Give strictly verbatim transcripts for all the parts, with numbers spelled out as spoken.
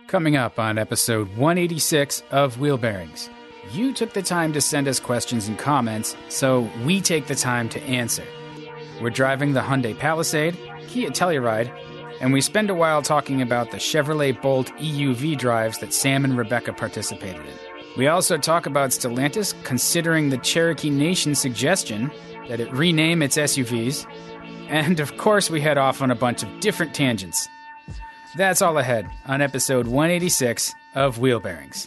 Coming up on episode one eighty-six of Wheel Bearings. You took the time to send us questions and comments, so we take the time to answer. We're driving the Hyundai Palisade, Kia Telluride, and we spend a while talking about the Chevrolet Bolt E U V drives that Sam and Rebecca participated in. We also talk about Stellantis considering the Cherokee Nation suggestion that it rename its S U Vs. And of course, we head off on a bunch of different tangents. That's all ahead on episode one eighty-six of Wheel Bearings.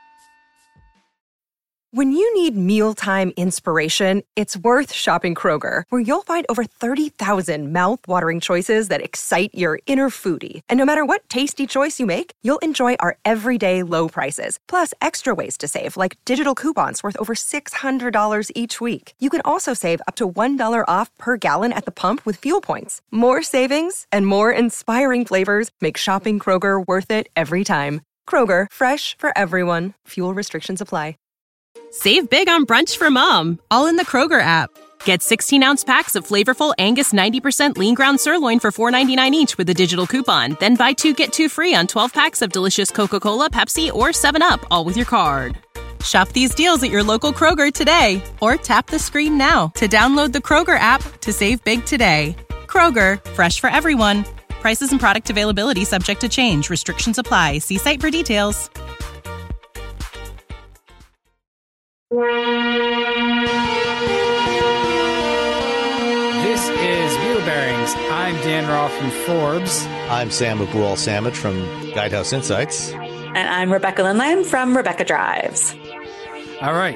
When you need mealtime inspiration, it's worth shopping Kroger, where you'll find over thirty thousand mouth-watering choices that excite your inner foodie. And no matter what tasty choice you make, you'll enjoy our everyday low prices, plus extra ways to save, like digital coupons worth over six hundred dollars each week. You can also save up to one dollar off per gallon at the pump with fuel points. More savings and more inspiring flavors make shopping Kroger worth it every time. Kroger, fresh for everyone. Fuel restrictions apply. Save big on brunch for mom, all in the Kroger app. Get sixteen-ounce packs of flavorful Angus ninety percent lean ground sirloin for four ninety-nine each with a digital coupon. Then buy two, get two free on twelve packs of delicious Coca-Cola, Pepsi, or seven up, all with your card. Shop these deals at your local Kroger today, or tap the screen now to download the Kroger app to save big today. Kroger, fresh for everyone. Prices and product availability subject to change. Restrictions apply. See site for details. This is Wheel Bearings. I'm Dan Roth from Forbes. I'm Sam Abuel-Samad from Guidehouse Insights. And I'm Rebecca Lindland from Rebecca Drives. All right.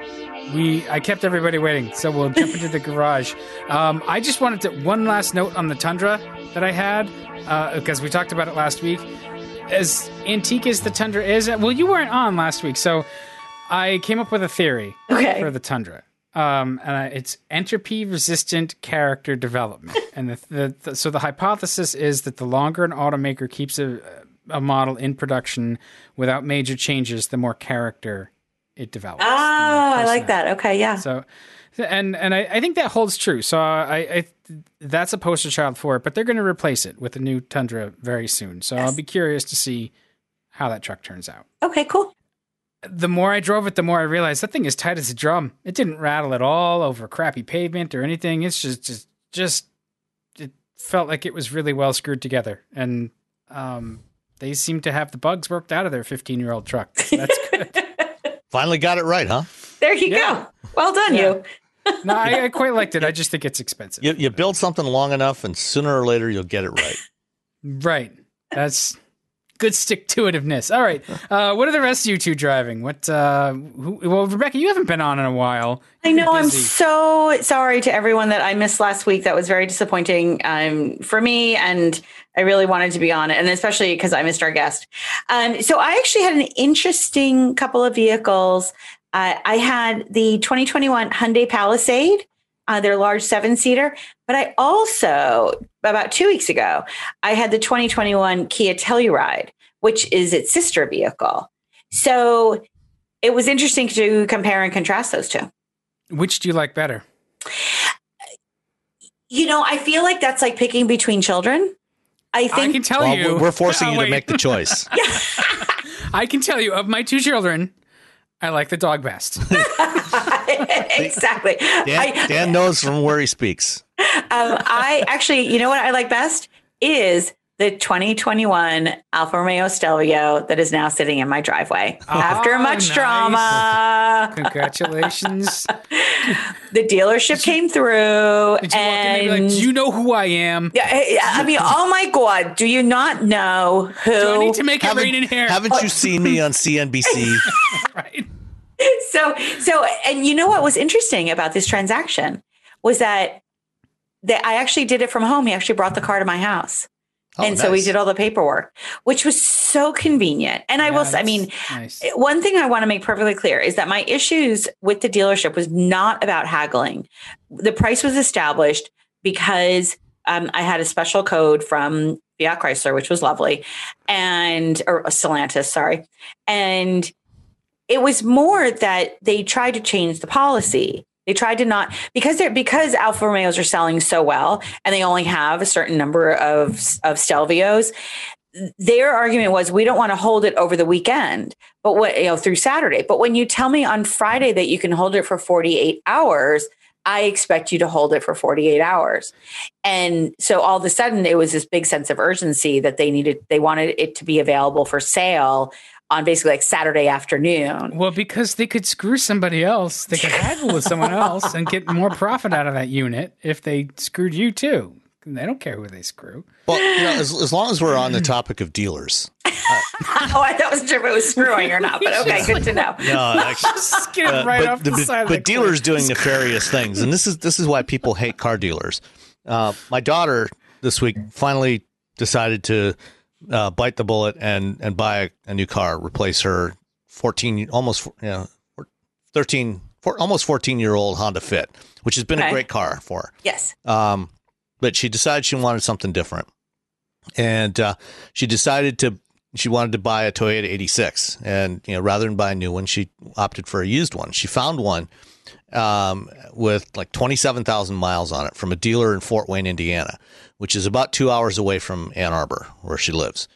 We I kept everybody waiting, so we'll jump into the garage. Um, I just wanted to, one last note on the Tundra that I had, uh, because we talked about it last week. As antique as the Tundra is, well, you weren't on last week, so I came up with a theory okay. for the Tundra. Um, and I, it's entropy-resistant character development. And the, the, the so the hypothesis is that the longer an automaker keeps a, a model in production without major changes, the more character it develops. Oh, I like that. Okay, yeah. So, and and I, I think that holds true. So I, I that's a poster child for it. But they're going to replace it with a new Tundra very soon. So yes. I'll be curious to see how that truck turns out. Okay, cool. The more I drove it, the more I realized that thing is tight as a drum. It didn't rattle at all over crappy pavement or anything. It's just, just, just, it felt like it was really well screwed together. And um, they seem to have the bugs worked out of their fifteen-year-old truck. So that's good. Finally got it right, huh? There you yeah. go. Well done, yeah. you. No, I, I quite liked it. I just think it's expensive. You, you build something long enough, and sooner or later, you'll get it right. Right. That's... good stick-to-itiveness. All right. Uh, what are the rest of you two driving? What? Uh, who, well, Rebecca, you haven't been on in a while. I know. I'm so sorry to everyone that I missed last week. That was very disappointing um, for me, and I really wanted to be on it, and especially because I missed our guest. Um, so I actually had an interesting couple of vehicles. Uh, I had the twenty twenty-one Hyundai Palisade, uh, their large seven-seater, but I also, about two weeks ago, I had the twenty twenty-one Kia Telluride, which is its sister vehicle. So it was interesting to compare and contrast those two. Which do you like better? You know, I feel like that's like picking between children. I think I can tell well, you. We're forcing oh, you wait. to make the choice. I can tell you, of my two children, I like the dog best. Exactly. Dan, I, Dan knows from where he speaks. Um, I actually, you know what I like best is the twenty twenty-one Alfa Romeo Stelvio that is now sitting in my driveway oh, after much nice. drama. Congratulations. The dealership came through. Did you and walk in and be like, do you know who I am? Yeah, I mean, oh my God, do you not know who? Do I need to make it haven't, rain in here? Haven't oh. you seen me on C N B C? Right. So, so, and you know what was interesting about this transaction was that that I actually did it from home. He actually brought the car to my house. Oh, and nice. So we did all the paperwork, which was so convenient. And I yeah, will say, I mean, nice. One thing I want to make perfectly clear is that my issues with the dealership was not about haggling. The price was established because um, I had a special code from Fiat Chrysler, which was lovely, and or Stellantis, sorry. And it was more that they tried to change the policy. They tried to not, because they're, because Alfa Romeos are selling so well and they only have a certain number of, of Stelvios, their argument was, we don't want to hold it over the weekend, but what, you know, through Saturday. But when you tell me on Friday that you can hold it for forty-eight hours, I expect you to hold it for forty-eight hours. And so all of a sudden it was this big sense of urgency that they needed, they wanted it to be available for sale on basically like Saturday afternoon. Well, because they could screw somebody else. They could haggle with someone else and get more profit out of that unit if they screwed you too. They don't care who they screw. Well, you know, as, as long as we're on the topic of dealers. Uh, oh, I wasn't sure if it was screwing or not, but okay, good to know. No, actually, just get it right uh, off but, the the, side. But of the dealers cliff. doing nefarious things, and this is this is why people hate car dealers. Uh, my daughter this week finally decided to uh, bite the bullet and and buy a, a new car, replace her fourteen, almost you know, thirteen, four, almost fourteen year old Honda Fit, which has been okay. a great car for her. Yes. Um, but she decided she wanted something different, and uh, she decided to. She wanted to buy a Toyota eighty-six, and you know, rather than buy a new one, she opted for a used one. She found one um, with like twenty-seven thousand miles on it from a dealer in Fort Wayne, Indiana, which is about two hours away from Ann Arbor, where she lives.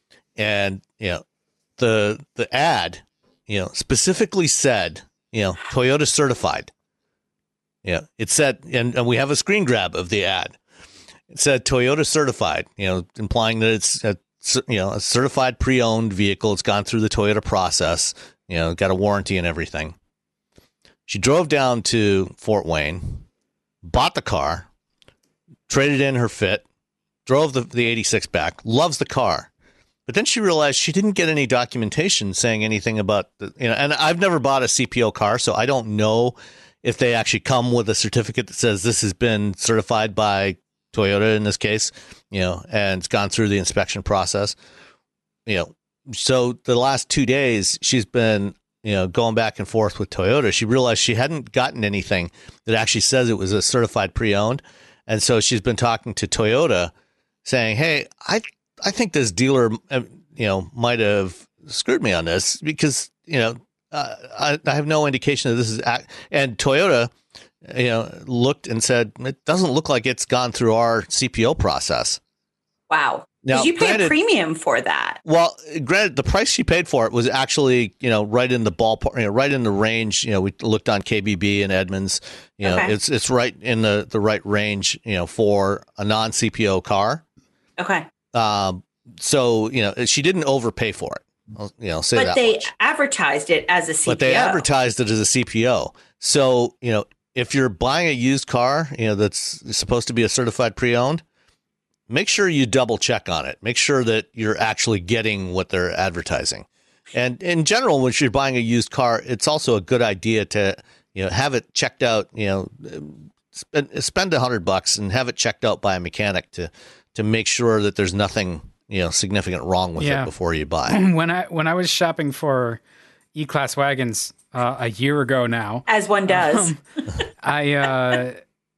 And you know, the the ad, you know, specifically said, you know, Toyota certified. Yeah, it said, and, and we have a screen grab of the ad. It said Toyota certified, you know, implying that it's a, you know, a certified pre-owned vehicle. It's gone through the Toyota process, you know, got a warranty and everything. She drove down to Fort Wayne, bought the car, traded in her Fit, drove the, the eighty-six back, loves the car. But then she realized she didn't get any documentation saying anything about the, you know, and I've never bought a C P O car, so I don't know if they actually come with a certificate that says this has been certified by Toyota in this case, you know, and it's gone through the inspection process, you know. So the last two days she's been, you know, going back and forth with Toyota. She realized she hadn't gotten anything that actually says it was a certified pre-owned. And so she's been talking to Toyota saying, hey, I, I think this dealer, you know, might have screwed me on this because, you know, uh, I, I have no indication that this is, act- and Toyota, you know, looked and said, it doesn't look like it's gone through our C P O process. Wow. Now, did you pay granted, a premium for that? Well, granted, the price she paid for it was actually, you know, right in the ballpark, you know, right in the range. You know, we looked on K B B and Edmunds, you know, okay. it's, it's right in the, the right range, you know, for a non C P O car. Okay. Um, so, you know, she didn't overpay for it. I'll, you know, say but that they much. advertised it as a C P O. But they advertised it as a C P O. So, you know, if you're buying a used car, you know, that's supposed to be a certified pre-owned, make sure you double check on it. Make sure that you're actually getting what they're advertising. And in general, when you're buying a used car, it's also a good idea to, you know, have it checked out, you know, spend, spend a hundred bucks and have it checked out by a mechanic to, to make sure that there's nothing, you know, significant wrong with yeah. it before you buy. When I, when I was shopping for E-Class wagons, Uh, a year ago now, as one does, um, I uh,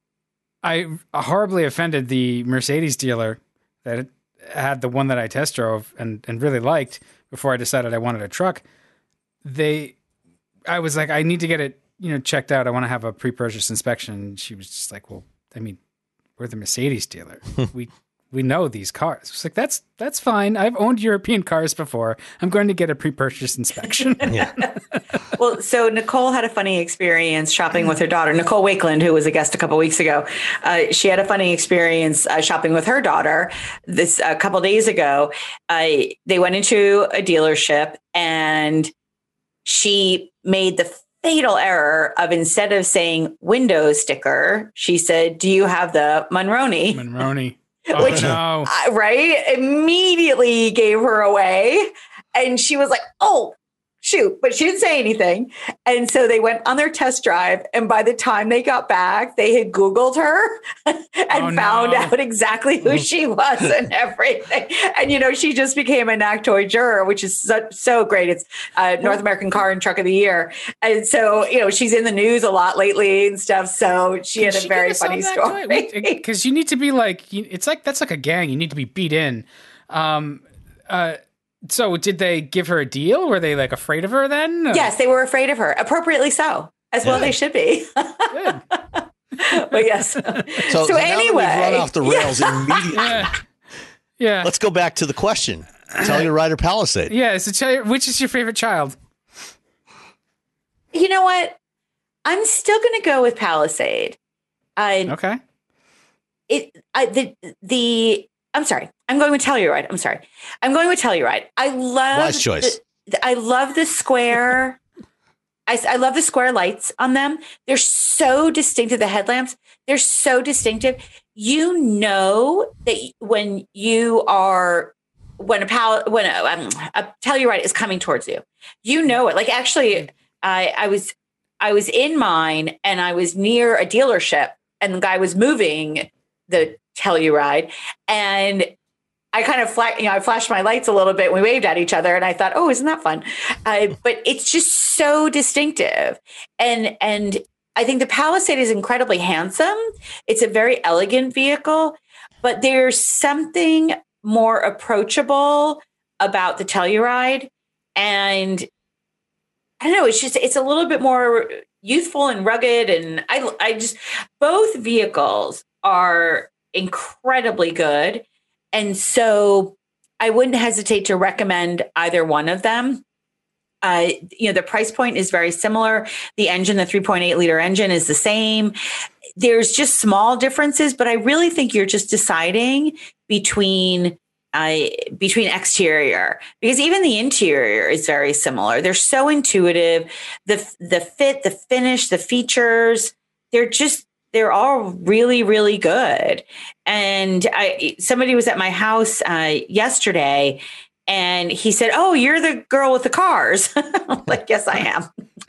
I horribly offended the Mercedes dealer that had the one that I test drove and, and really liked before I decided I wanted a truck. They, I was like, I need to get it, you know, checked out. I want to have a pre-purchase inspection. And she was just like, well, I mean, we're the Mercedes dealer. we we know these cars. It's like, that's that's fine. I've owned European cars before. I'm going to get a pre-purchase inspection. Yeah. Well, so Nicole had a funny experience shopping with her daughter, Nicole Wakeland, who was a guest a couple weeks ago. Uh, she had a funny experience uh, shopping with her daughter this a couple days ago. Uh, they went into a dealership and she made the fatal error of, instead of saying window sticker, she said, do you have the Monroney? Monroney. Oh, Which, no. uh, right, immediately gave her away. And she was like, oh, shoot. But she didn't say anything. And so they went on their test drive. And by the time they got back, they had Googled her and oh, found no. out exactly who she was and everything. And, you know, she just became a NACTOY juror, which is so, so great. It's uh, North American Car and Truck of the Year. And so, you know, she's in the news a lot lately and stuff. So she Can had a she very funny story. Because you need to be like, it's like, that's like a gang. You need to be beat in. Um, uh, So did they give her a deal? Were they like afraid of her then? Or? Yes, they were afraid of her. Appropriately so, as well. They should be. Good. But yes. So, so, so anyway, now that we've run off the rails yeah. immediately. Yeah. yeah. Let's go back to the question. Telluride or Palisade? Yeah, so tell you, which is your favorite child? You know what? I'm still going to go with Palisade. I okay. It I the the I'm sorry. I'm going with Telluride. I'm sorry. I'm going with Telluride. I love wise choice. The, I love the square. I, I love the square lights on them. They're so distinctive. The headlamps, they're so distinctive. You know that when you are when a pal when a, um, a Telluride is coming towards you, you know it. Like actually, I I was I was in mine and I was near a dealership and the guy was moving the Telluride and I kind of fla- you know I flashed my lights a little bit. And we waved at each other and I thought, oh, isn't that fun? Uh, but it's just so distinctive and and. I think the Palisade is incredibly handsome. It's a very elegant vehicle, but there's something more approachable about the Telluride. And I don't know, it's just, it's a little bit more youthful and rugged. And I, I just, both vehicles are incredibly good. And so I wouldn't hesitate to recommend either one of them. Uh, you know, the price point is very similar. The engine, the three point eight liter engine is the same. There's just small differences, but I really think you're just deciding between uh, between exterior because even the interior is very similar. They're so intuitive. The the fit, the finish, the features, they're just they're all really, really good. And I somebody was at my house uh, yesterday. And he said, "Oh, you're the girl with the cars." I'm like, yes, I am.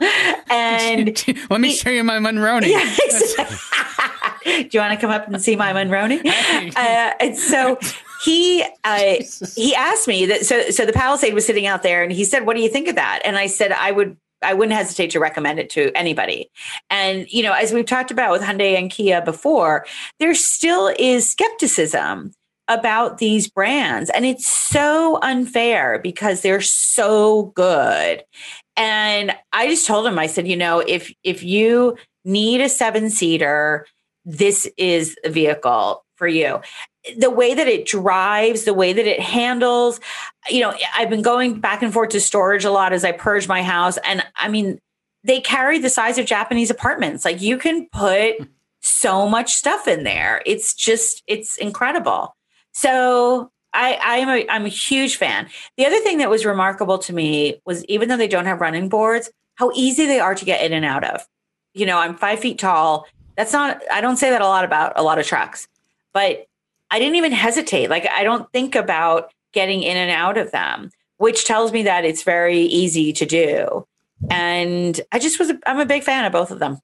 And let me he, show you my Monroney. Yeah, exactly. Do you want to come up and see my Monroney? Uh, and so he uh, he asked me that. So so the Palisade was sitting out there, and he said, "What do you think of that?" And I said, "I would." I wouldn't hesitate to recommend it to anybody. And, you know, as we've talked about with Hyundai and Kia before, there still is skepticism about these brands. And it's so unfair because they're so good. And I just told him, I said, you know, if if you need a seven seater, this is a vehicle for you. The way that it drives, the way that it handles, you know, I've been going back and forth to storage a lot as I purge my house. And I mean, they carry the size of Japanese apartments. Like you can put so much stuff in there. It's just, it's incredible. So I, I'm a, I'm a huge fan. The other thing that was remarkable to me was even though they don't have running boards, how easy they are to get in and out of. You know, I'm five feet tall. That's not, I don't say that a lot about a lot of trucks, but I didn't even hesitate. Like, I don't think about getting in and out of them, which tells me that it's very easy to do. And I just was, a, I'm a big fan of both of them.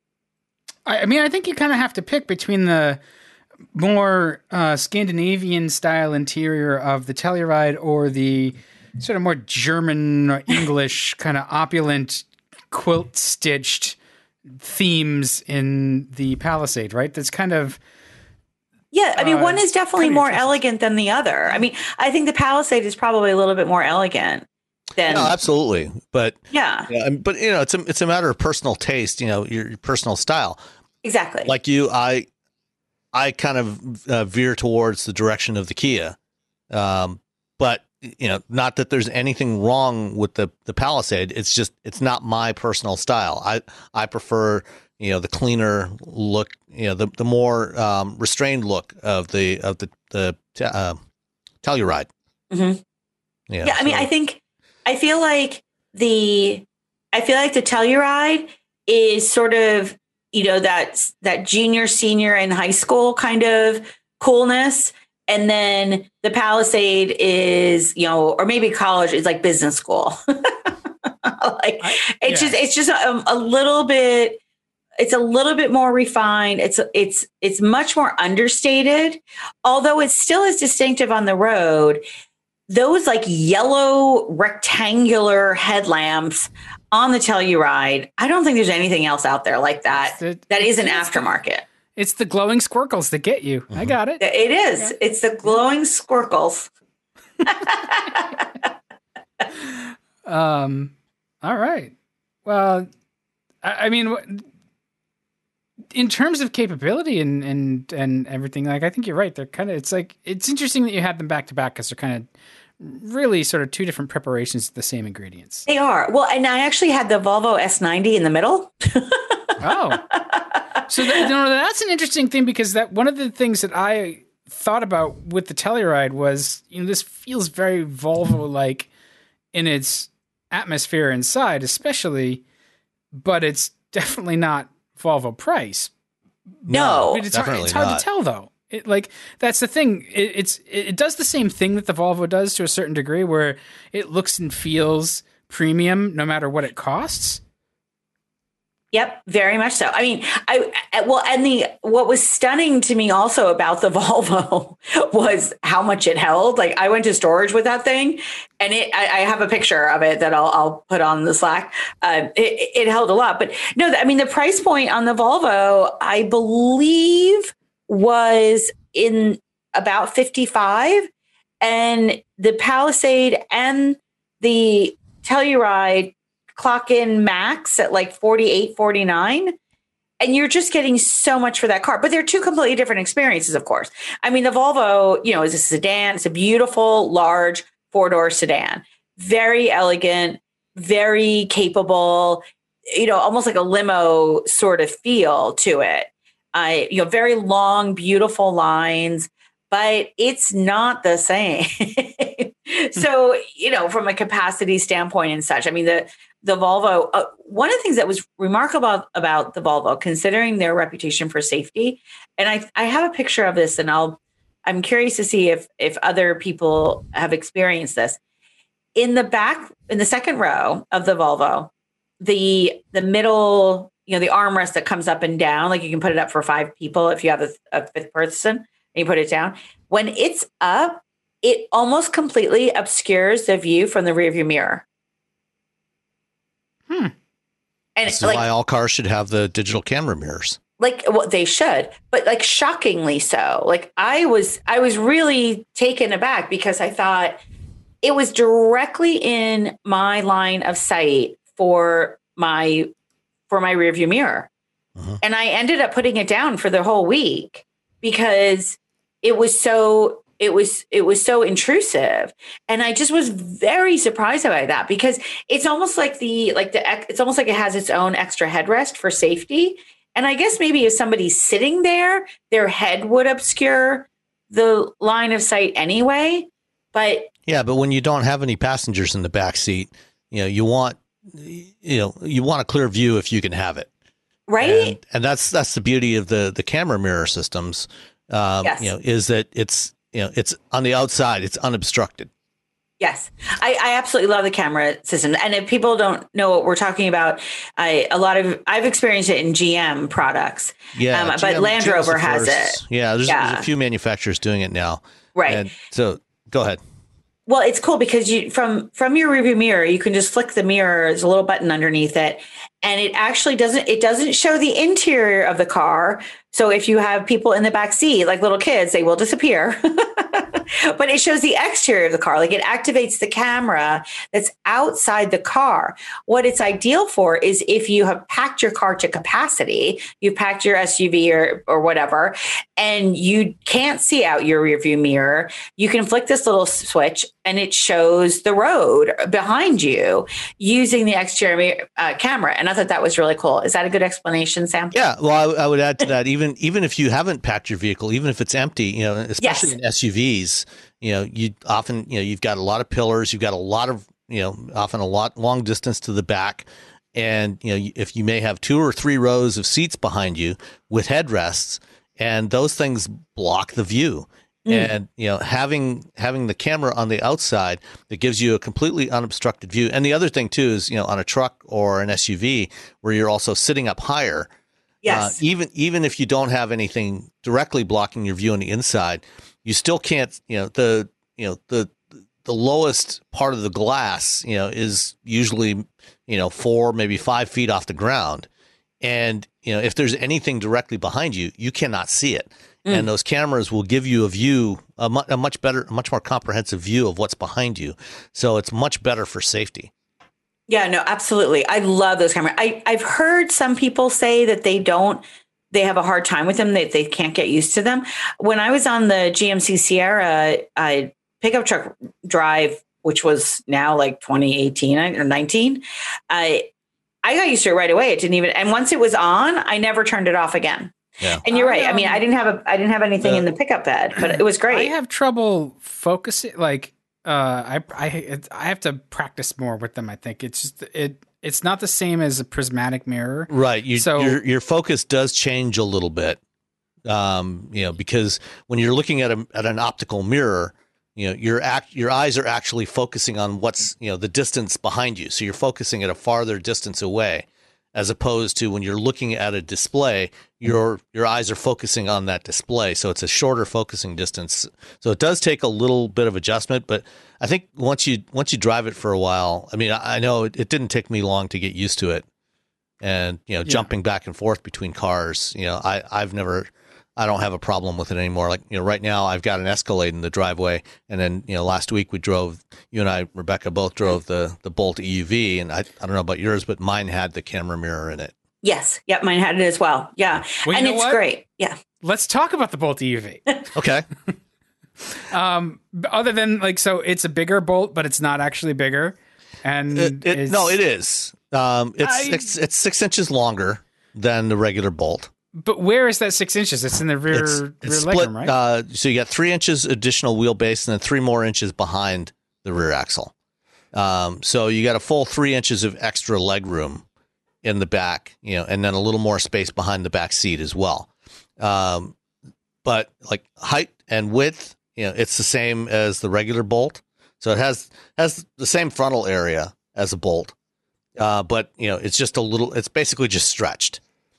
I mean, I think you kind of have to pick between the more uh, Scandinavian style interior of the Telluride or the sort of more German or English kind of opulent quilt stitched themes in the Palisade, right? That's kind of, yeah, I mean, uh, one is definitely more interesting. elegant than the other. I mean, I think the Palisade is probably a little bit more elegant than. No, absolutely. But yeah, yeah, but you know, it's a it's a matter of personal taste. You know, your, your personal style. Exactly. Like you, I I kind of uh, veer towards the direction of the Kia, um, but you know, not that there's anything wrong with the the Palisade. It's just it's not my personal style. I I prefer. You know, the cleaner look, you know, the, the more um, restrained look of the of the the uh, Telluride. Mm-hmm. Yeah, yeah. I so. mean, I think I feel like the I feel like the Telluride is sort of, you know, that that junior, senior, and high school kind of coolness, and then the Palisade is, you know, or maybe college is like business school. Like I, it's yeah. just it's just a, a little bit. It's a little bit more refined. It's it's it's much more understated, although it still is distinctive on the road. Those like yellow rectangular headlamps on the Telluride, I don't think there's anything else out there like that. The, that is an aftermarket. It's the glowing squircles that get you. Mm-hmm. I got it. It is. Yeah. It's the glowing squircles. um. All right. Well, I, I mean. In terms of capability and, and, and everything, like I think you're right. They're kind of, it's like, it's interesting that you had them back to back because they're kind of really sort of two different preparations of the same ingredients. They are. Well, and I actually had the Volvo S ninety in the middle. Oh. So that, you know, that's an interesting thing, because that one of the things that I thought about with the Telluride was, you know, this feels very Volvo-like in its atmosphere inside, especially, but it's definitely not Volvo price. No, I mean, it's hard, it's hard to tell, though. It, like, that's the thing. It, it's it does the same thing that the Volvo does to a certain degree, where it looks and feels premium no matter what it costs. Yep, very much so. I mean, I well, and the what was stunning to me also about the Volvo was how much it held. Like, I went to storage with that thing, and it. I, I have a picture of it that I'll, I'll put on the Slack. Uh, it, it held a lot, but no, I mean, the price point on the Volvo, I believe, was in about fifty-five, and the Palisade and the Telluride clock in max at like forty-eight, forty-nine. And you're just getting so much for that car. But they're two completely different experiences, of course. I mean, the Volvo, you know, is a sedan. It's a beautiful, large four-door sedan. Very elegant, very capable, you know, almost like a limo sort of feel to it. Uh, you know, very long, beautiful lines, but it's not the same. So, you know, from a capacity standpoint and such, I mean, the the Volvo, uh, one of the things that was remarkable about, about the Volvo, considering their reputation for safety, and I, I have a picture of this, and I'll, I'm curious to see if if other people have experienced this. In the back, in the second row of the Volvo, the the middle, you know, the armrest that comes up and down, like you can put it up for five people if you have a, a fifth person, and you put it down. When it's up, it almost completely obscures the view from the rearview mirror. Hmm. And this is like, why all cars should have the digital camera mirrors. Like, well, they should, but like shockingly so. Like I was, I was really taken aback because I thought it was directly in my line of sight for my for my rearview mirror, uh-huh. And I ended up putting it down for the whole week because it was so. It was it was so intrusive, and I just was very surprised by that because it's almost like the like the it's almost like it has its own extra headrest for safety. And I guess maybe if somebody's sitting there, their head would obscure the line of sight anyway. But yeah, but when you don't have any passengers in the back seat, you know you want you know you want a clear view if you can have it, right? And, and that's that's the beauty of the the camera mirror systems. Um, yes. You know, is that it's. You know, it's on the outside. It's unobstructed. Yes, I, I absolutely love the camera system. And if people don't know what we're talking about, I a lot of I've experienced it in G M products. Yeah, um, G M, but Land G M's Rover the has first. it. Yeah there's, yeah, there's a few manufacturers doing it now. Right. And so go ahead. Well, it's cool because you from from your rearview mirror, you can just flick the mirror. There's a little button underneath it, and it actually doesn't it doesn't show the interior of the car. So if you have people in the back seat, like little kids, they will disappear. But it shows the exterior of the car. Like it activates the camera that's outside the car. What it's ideal for is if you have packed your car to capacity, you've packed your S U V or, or whatever, and you can't see out your rearview mirror, you can flick this little switch and it shows the road behind you using the exterior uh, camera. And I thought that was really cool. Is that a good explanation, Sam? Yeah. Well, I, I would add to that, even even if you haven't packed your vehicle, even if it's empty, you know, especially yes. in S U Vs, you know, you often, you know, you've got a lot of pillars, you've got a lot of, you know, often a lot long distance to the back. And, you know, if you may have two or three rows of seats behind you with headrests, and those things block the view. Mm. And, you know, having having the camera on the outside that gives you a completely unobstructed view. And the other thing, too, is, you know, on a truck or an S U V where you're also sitting up higher. Yes. Uh, even even if you don't have anything directly blocking your view on the inside, you still can't, you know, the, you know, the, the lowest part of the glass, you know, is usually, you know, four, maybe five feet off the ground. And, you know, if there's anything directly behind you, you cannot see it. Mm. And those cameras will give you a view, a, mu- a much better, a much more comprehensive view of what's behind you. So it's much better for safety. Yeah, no, absolutely. I love those cameras. I, I've heard some people say that they don't, they have a hard time with them, that they, they can't get used to them. When I was on the G M C Sierra uh, pickup truck drive, which was now like twenty eighteen or nineteen, I I got used to it right away. It didn't even, and once it was on, I never turned it off again. Yeah. And you're I, right. Um, I mean, I didn't have a, I didn't have anything uh, in the pickup bed, but it was great. I have trouble focusing. Like, uh, I, I, it, I have to practice more with them. I think it's just, it, it's not the same as a prismatic mirror. Right. You, so your, your focus does change a little bit. Um, you know, because when you're looking at a, at an optical mirror, you know, your act, your eyes are actually focusing on what's, you know, the distance behind you. So you're focusing at a farther distance away, as opposed to when you're looking at a display, your your eyes are focusing on that display. So it's a shorter focusing distance. So it does take a little bit of adjustment, but I think once you once you drive it for a while, I mean, I, I know it, it didn't take me long to get used to it, and you know, yeah. jumping back and forth between cars, you know, I I've never. I don't have a problem with it anymore. Like, you know, right now I've got an Escalade in the driveway. And then, you know, last week we drove, you and I, Rebecca, both drove the, the Bolt E U V. And I, I don't know about yours, but mine had the camera mirror in it. Yes. Yep. Mine had it as well. Yeah. Well, and it's what? great. Yeah. Let's talk about the Bolt E U V. Okay. um, other than like, so it's a bigger Bolt, but it's not actually bigger. And it, it, no, it is. Um, it's, I, it's, it's six inches longer than the regular Bolt. But where is that six inches? It's in the rear, it's, rear it's split, legroom, right? Uh, so you got three inches additional wheelbase and then three more inches behind the rear axle. Um, so you got a full three inches of extra legroom in the back, you know, and then a little more space behind the back seat as well. Um, but like height and width, you know, it's the same as the regular Bolt. So it has has the same frontal area as a Bolt, uh, but you know, it's just a little. It's basically just stretched.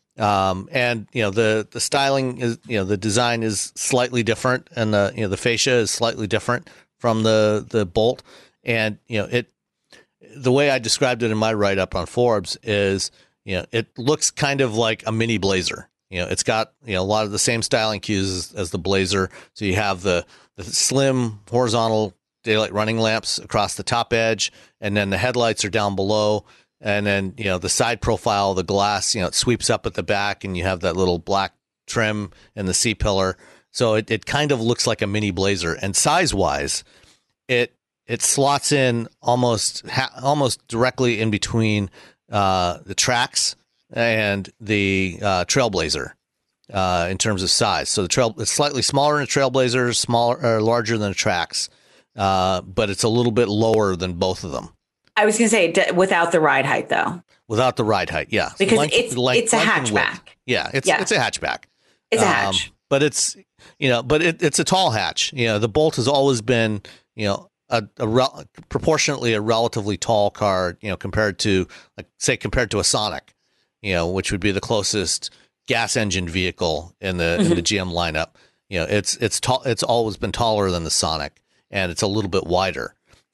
Um, and you know, the, the styling is, you know, the design is slightly different, and the, you know, the fascia is slightly different from the, the Bolt. And, you know, it, the way I described it in my write up on Forbes is, you know, it looks kind of like a mini Blazer. You know, it's got, you know, a lot of the same styling cues as, as the Blazer. So you have the, the slim horizontal daylight running lamps across the top edge, and then the headlights are down below. And then, you know, the side profile, the glass, you know, it sweeps up at the back, and you have that little black trim in the C-pillar. So it, it kind of looks like a mini Blazer. And size-wise, it it slots in almost ha- almost directly in between uh, the Trax and the uh, Trailblazer uh, in terms of size. So the trail it's slightly smaller than a Trailblazer, smaller or larger than a Trax, uh, but it's a little bit lower than both of them. I was going to say d- without the ride height, though. Without the ride height, yeah, because length, it's length, it's a hatchback. Yeah, it's yeah. it's a hatchback. It's a hatch, um, but it's you know, but it, it's a tall hatch. You know, the Bolt has always been you know a, a rel- proportionately a relatively tall car. You know, compared to like say compared to a Sonic, you know, which would be the closest gas engine vehicle in the mm-hmm. in the G M lineup. You know, it's it's tall. It's always been taller than the Sonic, and it's a little bit wider.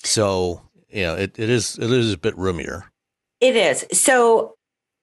So. You know, it, it is it is a bit roomier. It is. So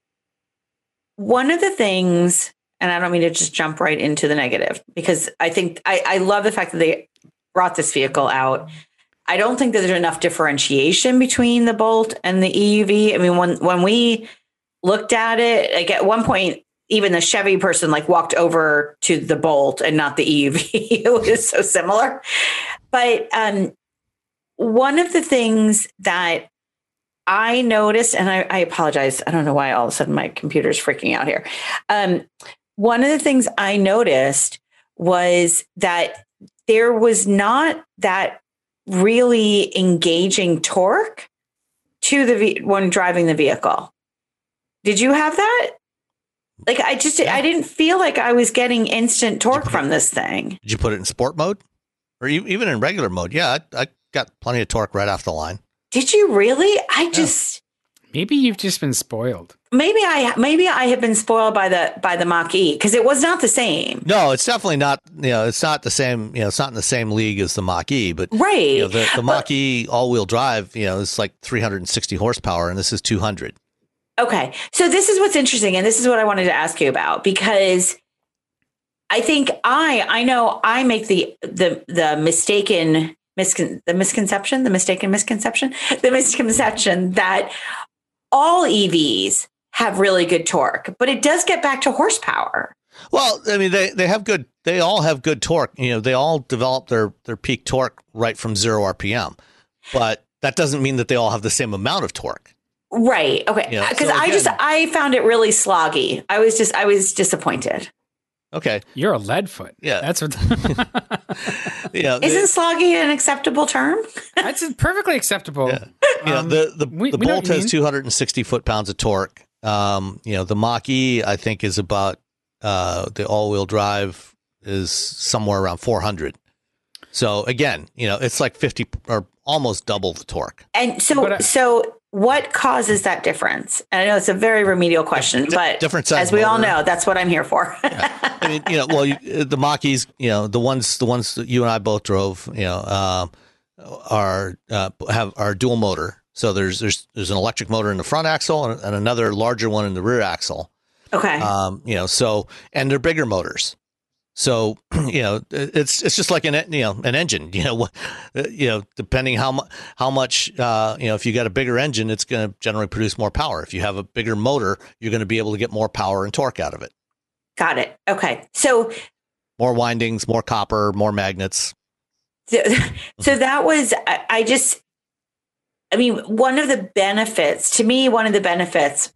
one of the things, and I don't mean to just jump right into the negative, because I think I, I love the fact that they brought this vehicle out. I don't think that there's enough differentiation between the Bolt and the E U V. I mean, when when we looked at it, like at one point, even the Chevy person like walked over to the Bolt and not the E U V. It was so similar. But um one of the things that I noticed, and I, I apologize, I don't know why all of a sudden my computer's freaking out here. Um, one of the things I noticed was that there was not that really engaging torque to the when driving the vehicle. Did you have that? Like I just, yeah. I didn't feel like I was getting instant torque from it, this thing. Did you put it in sport mode, or even in regular mode? Yeah, I, I got plenty of torque right off the line. Did you really? I just yeah. Maybe you've just been spoiled. Maybe I maybe I have been spoiled by the by the Mach-E, because it was not the same. No, it's definitely not. You know, it's not the same. You know, it's not in the same league as the Mach-E. But right, you know, the, the Mach-E all-wheel drive, you know, it's like three hundred sixty horsepower, and this is two hundred. Okay, so this is what's interesting, and this is what I wanted to ask you about, because I think I I know I make the the the mistaken. Miscon- the misconception, the mistaken misconception, the misconception that all E Vs have really good torque, but it does get back to horsepower. Well, I mean, they, they have good they all have good torque. You know, they all develop their their peak torque right from zero R P M, but that doesn't mean that they all have the same amount of torque. Right. Okay. Because you know, so I just I found it really sloggy. I was just I was disappointed. Okay. You're a lead foot. Yeah. That's what. yeah. Isn't sloggy an acceptable term? That's perfectly acceptable. Yeah. You know, um, the the, we, the we Bolt has two hundred sixty foot pounds of torque. Um, you know, the Mach-E, I think, is about uh, the all-wheel drive is somewhere around four hundred. So again, you know, it's like fifty or almost double the torque. And so, I, so what causes that difference? And I know it's a very remedial question, d- but different as we motor. all know, that's what I'm here for. yeah. I mean, you know, well, you, the Mach-E's, you know, the ones, the ones that you and I both drove, you know, uh, are uh, have are dual motor. So there's there's there's an electric motor in the front axle and, and another larger one in the rear axle. Okay. Um, you know, so and they're bigger motors. So, you know, it's it's just like an you know an engine. You know, you know, depending how much how much uh, you know, if you got a bigger engine, it's going to generally produce more power. If you have a bigger motor, you're going to be able to get more power and torque out of it. Got it. Okay, so more windings, more copper, more magnets. So, so that was I, I just, I mean, one of the benefits to me, one of the benefits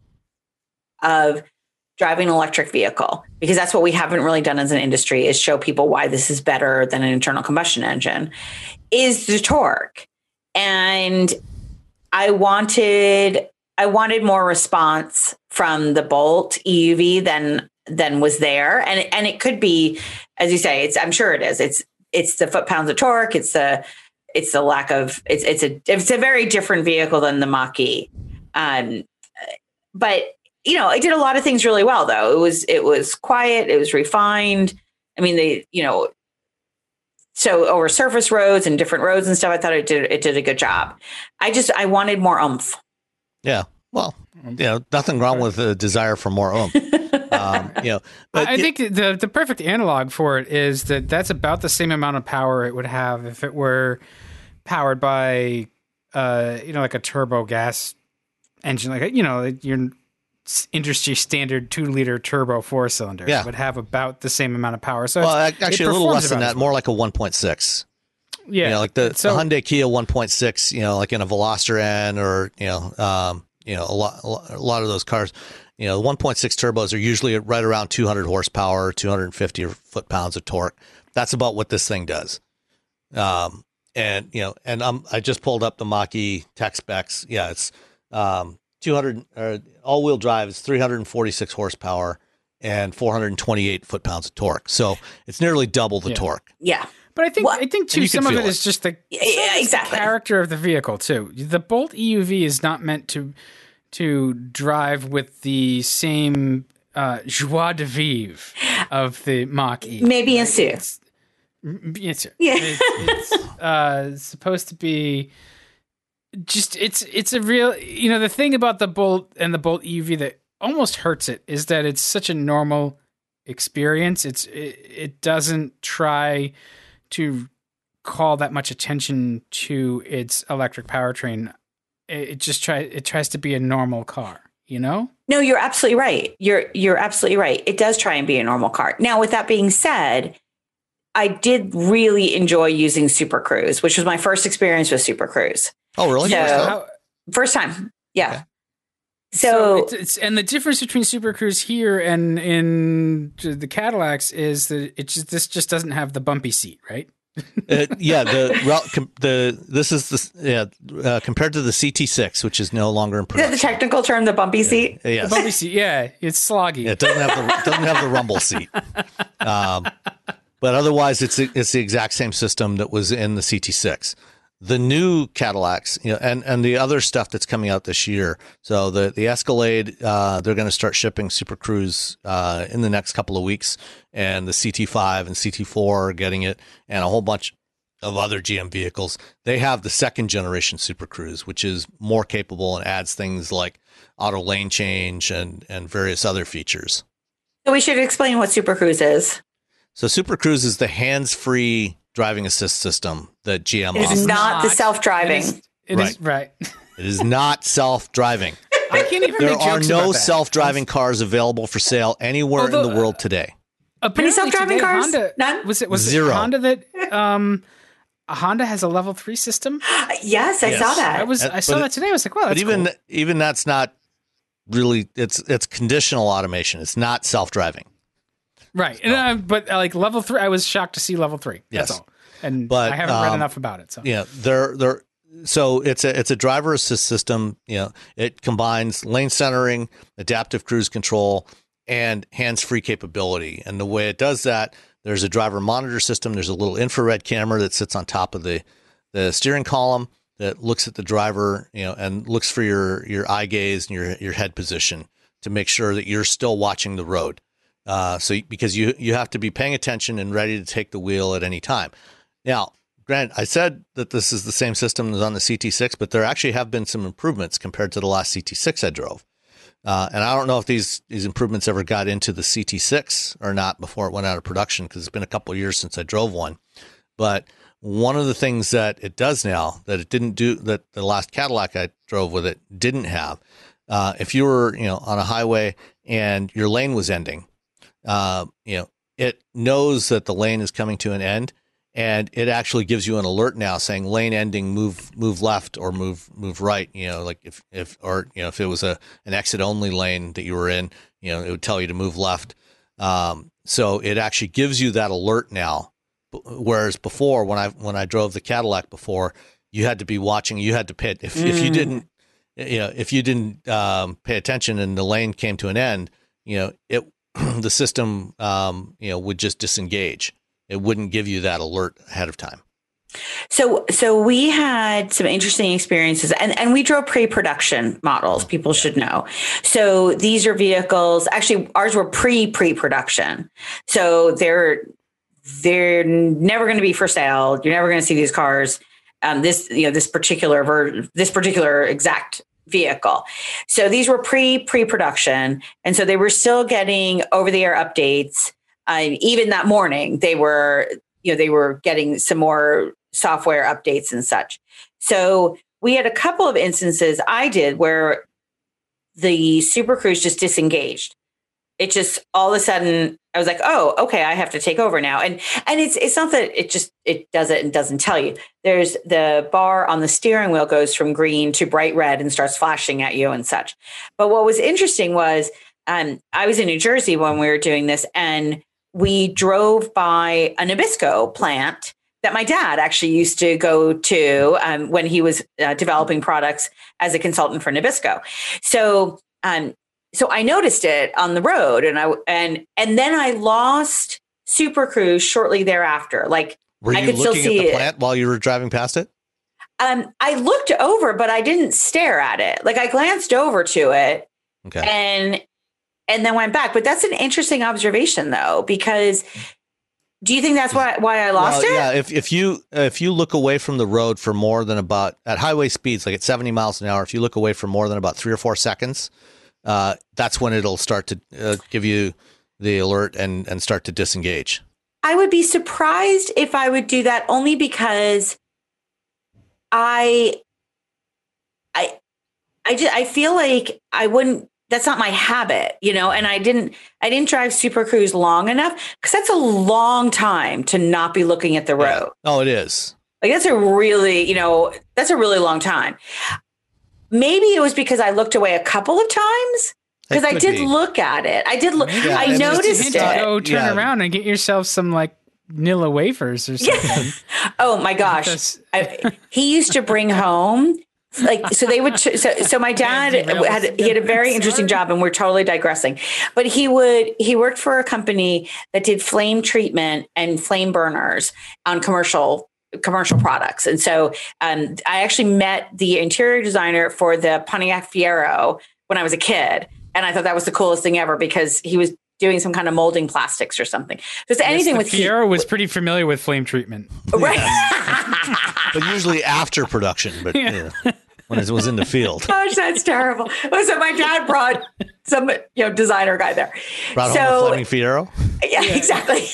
of driving an electric vehicle, because that's what we haven't really done as an industry, is show people why this is better than an internal combustion engine, is the torque. And I wanted, I wanted more response from the Bolt E U V than, than was there. And, and it could be, as you say, it's, I'm sure it is. It's, it's the foot pounds of torque. It's the, it's the lack of, it's, it's a, it's a very different vehicle than the Mach-E. Um, but you know, it did a lot of things really well, though. It was it was quiet. It was refined. I mean, they, you know, so over surface roads and different roads and stuff, I thought it did it did a good job. I just I wanted more oomph. Yeah, well, you know, nothing wrong with a desire for more oomph. um, you know, but I think the the perfect analog for it is that that's about the same amount of power it would have if it were powered by, uh, you know, like a turbo gas engine, like you know, your industry standard two liter turbo four cylinder. Yeah. Would have about the same amount of power. So well, actually, a little less than that, well. more like a one point six. Yeah, you know, like the, so, the Hyundai Kia one point six. You know, like in a Veloster N or you know, um, you know, a lot, a lot of those cars. You know, one point six turbos are usually right around two hundred horsepower, two hundred fifty foot pounds of torque. That's about what this thing does. Um, and you know, and I'm I just pulled up the Mach-E tech specs. Yeah, it's um. two hundred uh, all-wheel drive is three hundred forty-six horsepower and four hundred twenty-eight foot-pounds of torque. So it's nearly double the yeah. torque. Yeah. But I think well, I think too some of it, it is just the, yeah, exactly. the character of the vehicle too. The Bolt E U V is not meant to to drive with the same uh, joie de vivre of the Mach-E. Maybe in Sue. It's, it's, yeah. it's, it's uh, supposed to be just it's it's a real, you know, the thing about the Bolt and the Bolt E U V that almost hurts it is that it's such a normal experience. It's it, it doesn't try to call that much attention to its electric powertrain. It, it just try it tries to be a normal car, you know? No, you're absolutely right. You're you're absolutely right. It does try and be a normal car. Now, with that being said, I did really enjoy using Super Cruise, which was my first experience with Super Cruise. Oh, really? So, first, How, first time. Yeah. Okay. So, so it's, it's and the difference between Super Cruise here and in the Cadillacs is that it just this just doesn't have the bumpy seat, right? uh, yeah, the the this is the yeah uh, compared to the C T six, which is no longer in production. is that the technical term, the bumpy yeah. seat? Yes. The bumpy seat, yeah, it's sloggy. Yeah, it doesn't have the doesn't have the rumble seat. Um, but otherwise, it's it's the exact same system that was in the C T six. The new Cadillacs, you know, and, and the other stuff that's coming out this year. So the, the Escalade, uh, they're going to start shipping Super Cruise uh, in the next couple of weeks, and the C T five and C T four are getting it, and a whole bunch of other G M vehicles. They have the second generation Super Cruise, which is more capable and adds things like auto lane change and, and various other features. So we should explain what Super Cruise is. So Super Cruise is the hands-free driving assist system that G M It offers. is not the self-driving. It is, it Right. is right. It is not self-driving. I can't even There make are jokes no about that. self-driving cars available for sale anywhere Although, in the world today. Apparently Any self-driving today, cars? Honda, None? Was it was Zero. it Honda that um, Honda has a level three system? Yes, I Yes. saw that. I was I But saw it- that today. I was like, wow, that's but even cool. even that's not really. It's it's conditional automation. It's not self-driving. Right. And, uh, but uh, like level three, I was shocked to see level three. That's Yes. all. And But, I haven't read um, enough about it. So Yeah, they're they're so it's a it's a driver assist system. You know, it combines lane centering, adaptive cruise control, and hands-free capability. And the way it does that, there's a driver monitor system. There's a little infrared camera that sits on top of the the steering column that looks at the driver, you know, and looks for your your eye gaze and your your head position to make sure that you're still watching the road. Uh, so because you you have to be paying attention and ready to take the wheel at any time. Now, Grant, I said that this is the same system as on the C T six, but there actually have been some improvements compared to the last C T six I drove. Uh, and I don't know if these these improvements ever got into the C T six or not before it went out of production, because it's been a couple of years since I drove one. But one of the things that it does now that it didn't do, that the last Cadillac I drove with it didn't have, uh, if you were you know on a highway and your lane was ending, uh, you know it knows that the lane is coming to an end, and it actually gives you an alert now saying lane ending, move move left or move move right. You know, like if if or you know if it was a an exit only lane that you were in, you know, it would tell you to move left. Um, so it actually gives you that alert now. Whereas before, when I when I drove the Cadillac before, you had to be watching. You had to pay if mm. if you didn't, you know, if you didn't um, pay attention and the lane came to an end, you know, it the system um, you know would just disengage. It wouldn't give you that alert ahead of time. So, so we had some interesting experiences, and, and we drove pre-production models. People should know. So these are vehicles. Actually, ours were pre pre-production. So they're they're never going to be for sale. You're never going to see these cars. Um, this you know this particular ver- this particular exact vehicle. So these were pre pre-production, and so they were still getting over-the-air updates. Uh, even that morning, they were, you know, they were getting some more software updates and such. So we had a couple of instances I did where the Super Cruise just disengaged. It just all of a sudden I was like, oh, okay, I have to take over now. And and it's it's not that it just it does it and doesn't tell you. There's the bar on the steering wheel goes from green to bright red and starts flashing at you and such. But what was interesting was um, I was in New Jersey when we were doing this, and we drove by a Nabisco plant that my dad actually used to go to um, when he was uh, developing products as a consultant for Nabisco. So, um, so I noticed it on the road, and I and and then I lost Super Cruise shortly thereafter. Like, were you I could looking still see at the it. plant while you were driving past it? Um, I looked over, but I didn't stare at it. Like, I glanced over to it, Okay. and. And then went back. But that's an interesting observation, though, because do you think that's why why I lost well, it? Yeah, if if you if you look away from the road for more than about at highway speeds, like at seventy miles an hour, if you look away for more than about three or four seconds, uh, that's when it'll start to uh, give you the alert and and start to disengage. I would be surprised if I would do that, only because I I I just, I feel like I wouldn't. That's not my habit, you know, and I didn't, I didn't drive Super Cruise long enough, because that's a long time to not be looking at the road. Yeah. Oh, it is. Like, that's a really, you know, that's a really long time. Maybe it was because I looked away a couple of times, because I did be. look at it. I did look, yeah, I noticed it. Go turn yeah. around and get yourself some like Nilla wafers or something. Yeah. Oh my gosh. I, he used to bring home like, so they would, so, so my dad had, he had a very interesting job, and we're totally digressing, but he would, he worked for a company that did flame treatment and flame burners on commercial, commercial products. And so um, I actually met the interior designer for the Pontiac Fiero when I was a kid. And I thought that was the coolest thing ever, because he was doing some kind of molding plastics or something. Just anything yes, with Fiero heat. was pretty familiar with flame treatment. Right. But usually after production, but yeah. You know, when it was in the field. Gosh, that's terrible. So my dad brought some, you know, designer guy there. Brought so, home a flaming Fiero? Yeah, yeah. Exactly.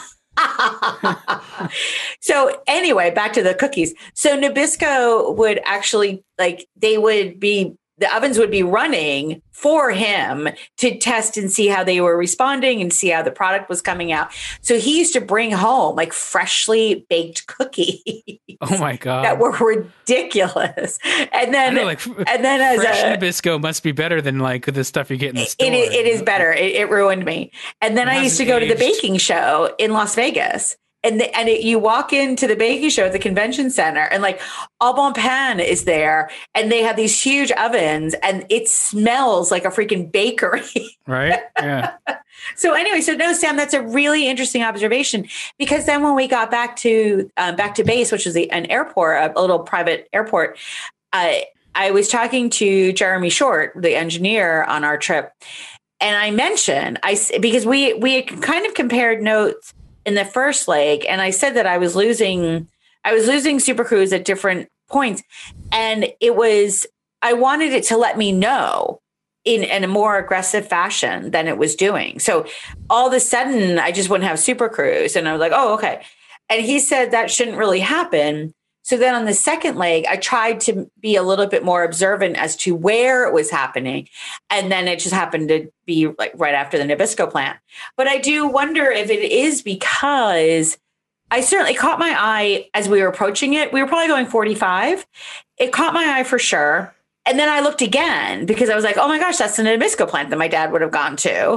So anyway, back to the cookies. So Nabisco would actually, like, they would be the ovens would be running for him to test and see how they were responding and see how the product was coming out. So he used to bring home like freshly baked cookies. Oh my God. That were ridiculous. And then, know, like, and then as fresh a, Nabisco must be better than like the stuff you get in the store. It, it is better. It, it ruined me. And then it I used to go aged. to the baking show in Las Vegas. And the, and it, you walk into the baking show at the convention center and like Au Bon Pain is there and they have these huge ovens and it smells like a freaking bakery. Right. Yeah. So anyway, so no, Sam, that's a really interesting observation because then when we got back to um, back to base, which is the, an airport, a little private airport, uh, I was talking to Jeremy Short, the engineer on our trip. And I mentioned I because we we had kind of compared notes in the first leg. And I said that I was losing, I was losing Super Cruise at different points. And it was, I wanted it to let me know in, in a more aggressive fashion than it was doing. So all of a sudden I just wouldn't have Super Cruise. And I was like, oh, okay. And he said that shouldn't really happen. So then on the second leg, I tried to be a little bit more observant as to where it was happening. And then it just happened to be like right after the Nabisco plant. But I do wonder if it is because I certainly caught my eye as we were approaching it. We were probably going forty-five. It caught my eye for sure. And then I looked again because I was like, oh my gosh, that's the Nabisco plant that my dad would have gone to.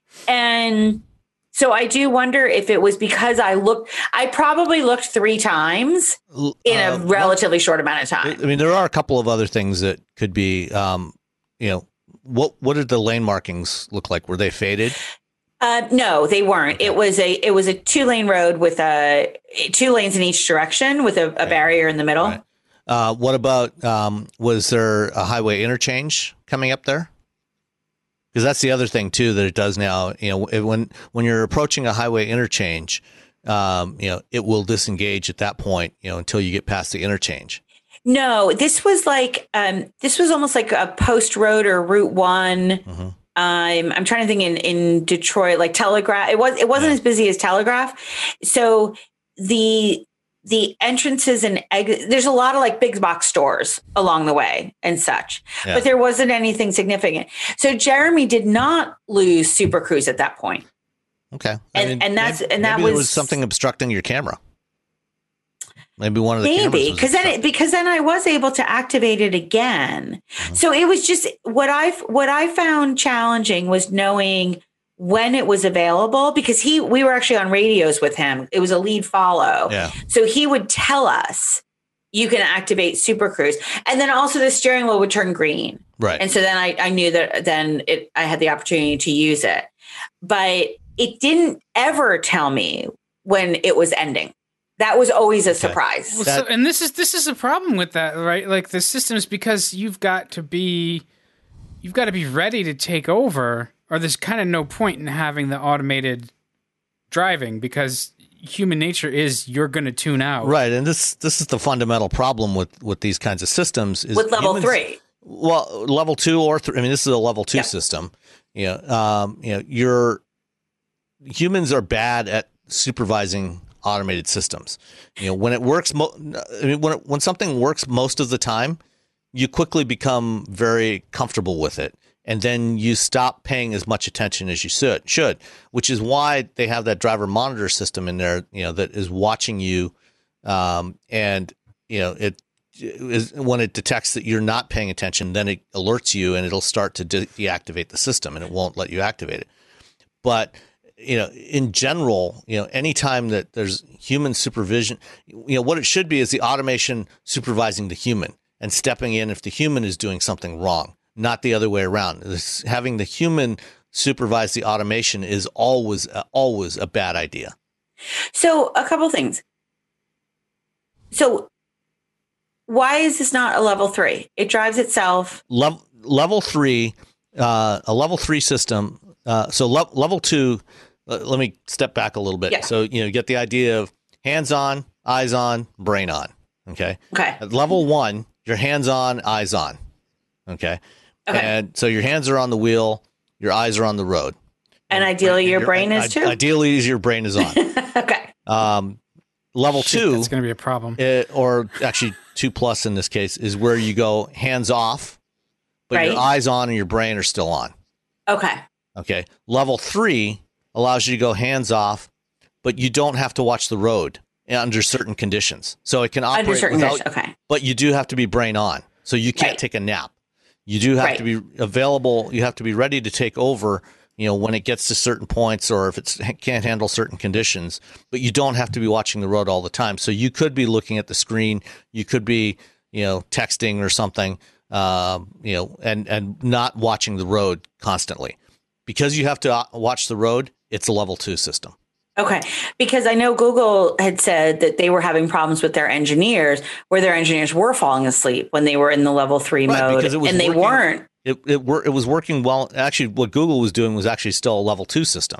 And so I do wonder if it was because I looked, I probably looked three times in a uh, relatively short amount of time. I mean, there are a couple of other things that could be, um, you know, what, what did the lane markings look like? Were they faded? Uh, no, they weren't. It was a, it was a two lane road with a, two lanes in each direction with a, a barrier in the middle. Right. Uh, what about, um, was there a highway interchange coming up there? Because that's the other thing too that it does now. You know, it, when when you're approaching a highway interchange, um, you know, it will disengage at that point. You know, until you get past the interchange. No, this was like um, this was almost like a post road or Route One. Mm-hmm. Um, I'm trying to think in in Detroit, like Telegraph. It was it wasn't yeah. as busy as Telegraph, so the. The entrances and exits, there's a lot of like big box stores along the way and such, yeah. but there wasn't anything significant. So Jeremy did not lose Super Cruise at that point. Okay. And, mean, and that's, maybe, and that maybe was, there was something obstructing your camera. Maybe one of the maybe because then it, because then I was able to activate it again. Mm-hmm. So it was just what I, what I found challenging was knowing when it was available, because he, we were actually on radios with him. It was a lead follow. Yeah. So he would tell us, you can activate Super Cruise. And then also the steering wheel would turn green. Right. And so then I, I knew that then it, I had the opportunity to use it, but it didn't ever tell me when it was ending. That was always a okay. surprise. Well, so, and this is, this is a problem with that, right? Like the systems, because you've got to be, you've got to be ready to take over. Or there's kind of no point in having the automated driving because human nature is you're going to tune out. Right. And this this is the fundamental problem with, with these kinds of systems. Is with level humans, three. Well, level two or three. I mean, this is a level two yeah. system. You know, um, you know, you're, humans are bad at supervising automated systems. You know, when it works, mo- I mean, when it, when something works most of the time, you quickly become very comfortable with it. And then you stop paying as much attention as you should, should, which is why they have that driver monitor system in there, you know, that is watching you. Um, and, you know, it is when it detects that you're not paying attention, then it alerts you and it'll start to de- deactivate the system and it won't let you activate it. But, you know, in general, you know, anytime that there's human supervision, you know, what it should be is the automation supervising the human and stepping in if the human is doing something wrong. Not the other way around. This, having the human supervise the automation is always, uh, always a bad idea. So a couple things. So why is this not a level three? It drives itself. Level, level three, uh, a level three system. Uh, so le- level two, uh, let me step back a little bit. Yeah. So, you know, you get the idea of hands on, eyes on, brain on. Okay. Okay. At level one, your hands on, eyes on. Okay. Okay. And so your hands are on the wheel, your eyes are on the road. And ideally your, your brain I, is too? Ideally your brain is on. Okay. Um, level Shit, two. That's going to be a problem. It, or actually two plus in this case is where you go hands off, but but right. your eyes on and your brain are still on. Okay. Okay. Level three allows you to go hands off, but you don't have to watch the road under certain conditions. So it can operate under certain without, conditions. Okay. But you do have to be brain on. So you can't right. take a nap. You do have right. to be available. You have to be ready to take over, you know, when it gets to certain points or if it can't handle certain conditions, but you don't have to be watching the road all the time. So you could be looking at the screen. You could be, you know, texting or something, um, you know, and, and not watching the road constantly. Because you have to watch the road, it's a level two system. Okay. Because I know Google had said that they were having problems with their engineers where their engineers were falling asleep when they were in the level three right, mode and working, they weren't. It, it, it was working well. Actually, what Google was doing was actually still a level two system.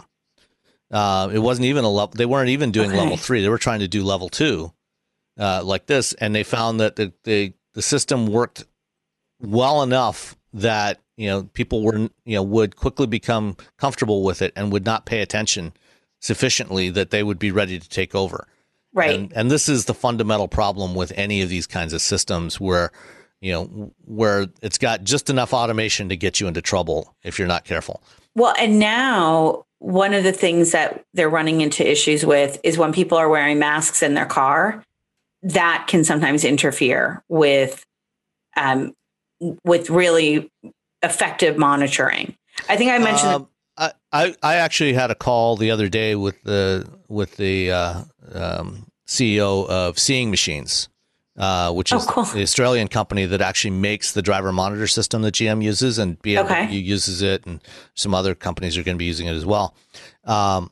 Uh, it wasn't even a level. They weren't even doing okay. level three. They were trying to do level two uh, like this. And they found that the, the, the system worked well enough that, you know, people were, you know, would quickly become comfortable with it and would not pay attention sufficiently that they would be ready to take over. Right. And, and this is the fundamental problem with any of these kinds of systems where, you know, where it's got just enough automation to get you into trouble if you're not careful. Well, and now one of the things that they're running into issues with is when people are wearing masks in their car, that can sometimes interfere with, um, with really effective monitoring. I think I mentioned um, I, I, I actually had a call the other day with the with the uh, um, C E O of Seeing Machines, uh, which is oh, cool. the Australian company that actually makes the driver monitor system that G M uses, and B M W okay. uses it, and some other companies are going to be using it as well. Um,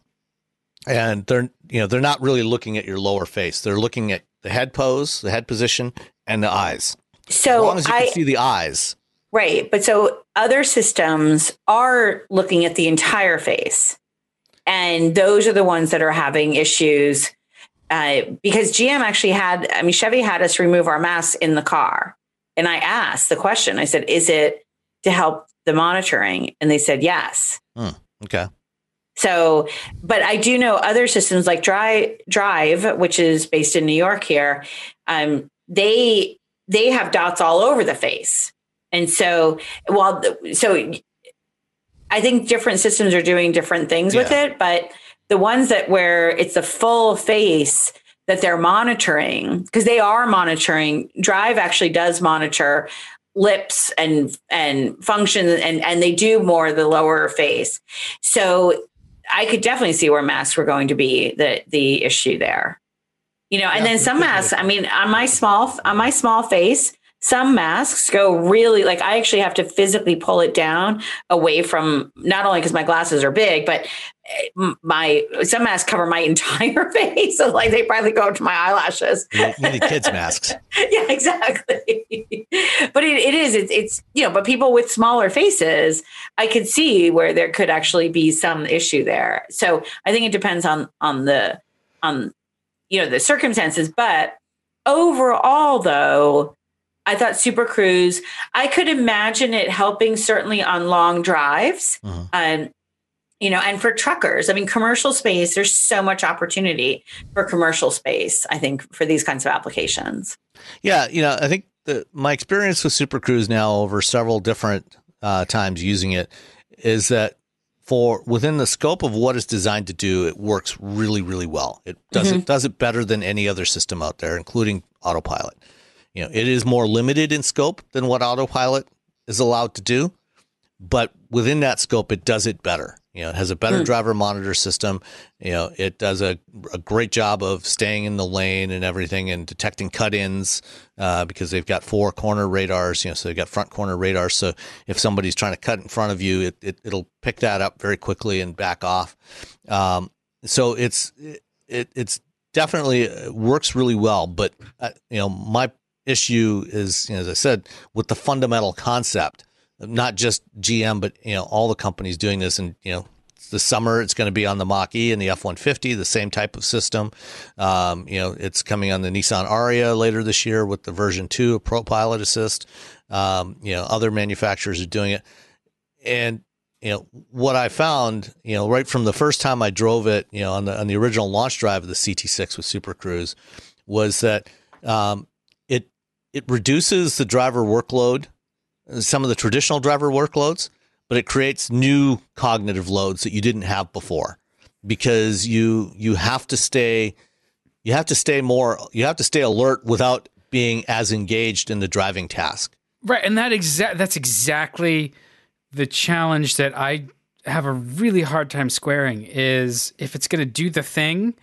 and they're you know they're not really looking at your lower face; they're looking at the head pose, the head position, and the eyes. So as long as you I, can see the eyes. Right. But so other systems are looking at the entire face. And those are the ones that are having issues uh, because G M actually had, I mean, Chevy had us remove our masks in the car. And I asked the question, I said, is it to help the monitoring? And they said, yes. Hmm, okay. So, but I do know other systems like Drive, Drive, which is based in New York here. Um, they, they have dots all over the face. And so, well, so I think different systems are doing different things yeah. with it, but the ones that where it's a full face that they're monitoring, because they are monitoring, Drive actually does monitor lips and, and function, and, and they do more of the lower face. So I could definitely see where masks were going to be the, the issue there, you know, and yeah, then some masks, I mean, on my small, on my small face, some masks go really, like I actually have to physically pull it down away from, not only because my glasses are big, but my, some masks cover my entire face. So like they probably go up to my eyelashes. You need kids masks. Yeah, exactly. But it, it is, it's, it's, you know, but people with smaller faces, I could see where there could actually be some issue there. So I think it depends on, on the, on, you know, the circumstances, but overall though, I thought Super Cruise, I could imagine it helping certainly on long drives, uh-huh. um, you know, and for truckers. I mean, commercial space, there's so much opportunity for commercial space, I think, for these kinds of applications. Yeah, you know, I think the, my experience with Super Cruise now over several different uh, times using it is that for within the scope of what it's designed to do, it works really, really well. It does mm-hmm. it does it better than any other system out there, including Autopilot. You know, it is more limited in scope than what Autopilot is allowed to do, but within that scope, it does it better. You know, it has a better mm. driver monitor system. You know, it does a, a great job of staying in the lane and everything and detecting cut-ins uh, because they've got four corner radars, you know, so they've got front corner radars. So if somebody's trying to cut in front of you, it, it, it'll pick that up very quickly and back off. Um, so it's, it, it's definitely works really well, but, uh, you know, my issue is, you know, as I said, with the fundamental concept, not just G M, but, you know, all the companies doing this. And, you know, this summer it's going to be on the Mach-E and the F one fifty, the same type of system. Um, you know, it's coming on the Nissan Ariya later this year with the version two of ProPilot Assist. Um, you know, other manufacturers are doing it. And, you know, what I found, you know, right from the first time I drove it, you know, on the, on the original launch drive of the C T six with Super Cruise was that, um, It reduces the driver workload some of the traditional driver workloads, but it creates new cognitive loads that you didn't have before, because you you have to stay you have to stay more you have to stay alert without being as engaged in the driving task. Right, and that exa- that's exactly the challenge that I have a really hard time squaring, is if it's going to do the thing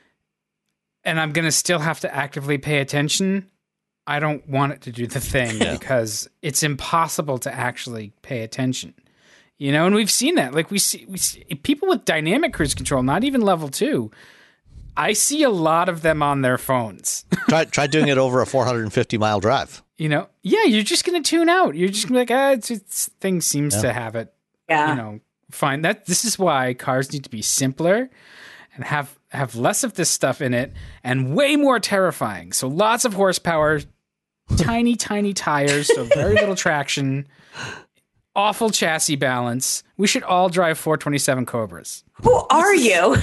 and I'm going to still have to actively pay attention, I don't want it to do the thing yeah. because it's impossible to actually pay attention. You know, and we've seen that. Like we see, we see people with dynamic cruise control, not even level two. I see a lot of them on their phones. try try doing it over a four hundred fifty mile drive. You know, yeah, you're just going to tune out. You're just going to be like, ah, it's, it's thing seems yeah. to have it. Yeah. You know, fine. That this is why cars need to be simpler and have have less of this stuff in it and way more terrifying. So lots of horsepower, tiny, tiny tires, so very little traction. Awful chassis balance. We should all drive four twenty-seven Cobras. Who are you?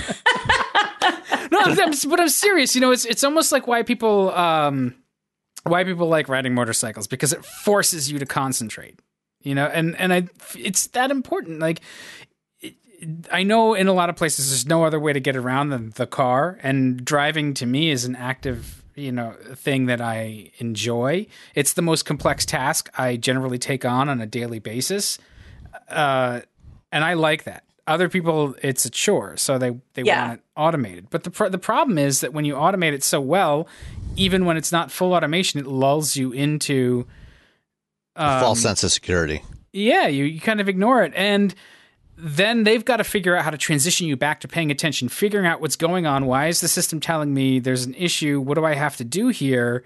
No, I'm, I'm, but I'm serious. You know, it's it's almost like why people um, why people like riding motorcycles, because it forces you to concentrate. You know, and and I it's that important. Like, it, I know in a lot of places there's no other way to get around than the car, and driving to me is an active, you know, thing that I enjoy. It's the most complex task I generally take on on a daily basis. Uh, and I like that. Other people, it's a chore, so they, they yeah. want it automated. But the pr- the problem is that when you automate it so well, even when it's not full automation, it lulls you into um, a false sense of security. Yeah, you, you kind of ignore it. And then they've got to figure out how to transition you back to paying attention, figuring out what's going on. Why is the system telling me there's an issue? What do I have to do here?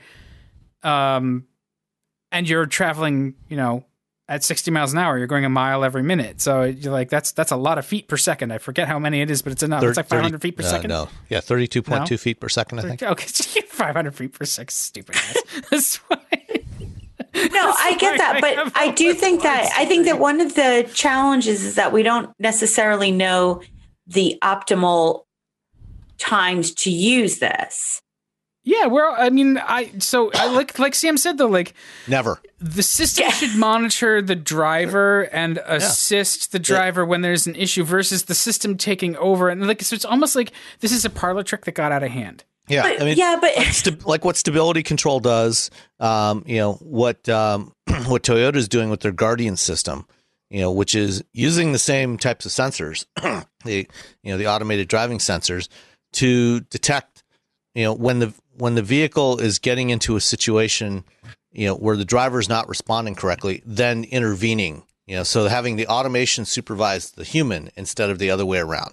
Um, and you're traveling, you know, at sixty miles an hour. You're going a mile every minute. So you're like, that's that's a lot of feet per second. I forget how many it is, but it's enough. thirty, it's like five hundred feet per uh, second. No, yeah, thirty-two point two no? feet per second, I think. Okay, five hundred feet per second. Stupid ass. That's why. No, I get that, but I do think that I think that one of the challenges is that we don't necessarily know the optimal times to use this. Yeah, well, I mean, I so I like like Sam said though, like never the system yeah. should monitor the driver and assist yeah. the driver yeah. when there's an issue versus the system taking over, and like so it's almost like this is a parlor trick that got out of hand. Yeah, but, I mean, yeah, but like, st- like what stability control does, um, you know, what um, what Toyota is doing with their Guardian system, you know, which is using the same types of sensors, the you know the automated driving sensors, to detect, you know, when the when the vehicle is getting into a situation, you know, where the driver is not responding correctly, then intervening, you know, so having the automation supervise the human instead of the other way around.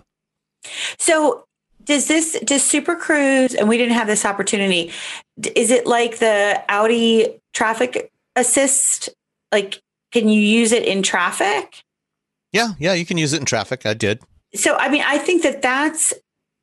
So. Does this, does Super Cruise, and we didn't have this opportunity, is it like the Audi traffic assist? Like, can you use it in traffic? Yeah, yeah, you can use it in traffic. I did. So, I mean, I think that that's,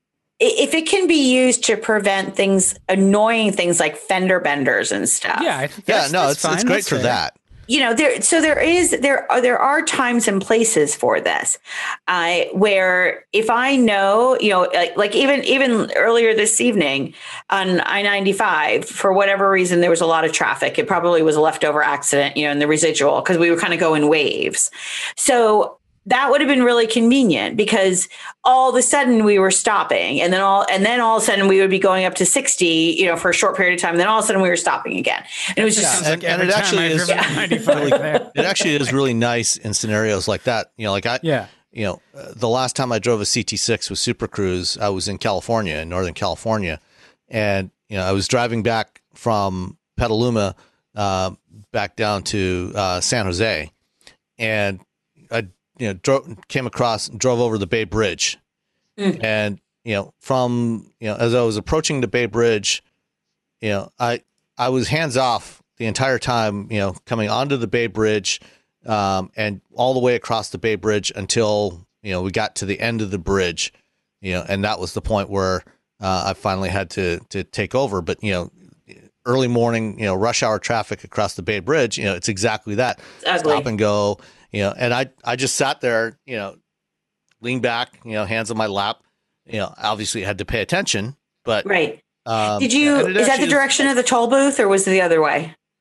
if it can be used to prevent things, annoying things like fender benders and stuff. Yeah, I think that's, yeah, no, that's it's fine. it's great that's for fair. that. You know, there. So there is there are there are times and places for this, uh, where if I know, you know, like, like even even earlier this evening on I ninety-five, for whatever reason, there was a lot of traffic. It probably was a leftover accident, you know, in the residual, because we were kind of going waves. So that would have been really convenient, because all of a sudden we were stopping, and then all and then all of a sudden we would be going up to sixty, you know, for a short period of time. And then all of a sudden we were stopping again. And it was just yeah, and, and it actually is really, it actually is really nice in scenarios like that. You know, like I, yeah, you know, uh, the last time I drove a C T six with Super Cruise, I was in California, in Northern California, and you know, I was driving back from Petaluma uh, back down to uh, San Jose, and I. You know, drove, came across, drove over the Bay Bridge, mm. and you know, from you know, as I was approaching the Bay Bridge, you know, I I was hands off the entire time. You know, coming onto the Bay Bridge, um, and all the way across the Bay Bridge until you know we got to the end of the bridge, you know, and that was the point where uh, I finally had to to take over. But you know, early morning, you know, rush hour traffic across the Bay Bridge, you know, it's exactly that. Stop and go. You know, and I, I just sat there, you know, leaned back, you know, hands on my lap, you know, obviously had to pay attention, but right. Um, Did you, is that the direction is, of the toll booth, or was it the other way?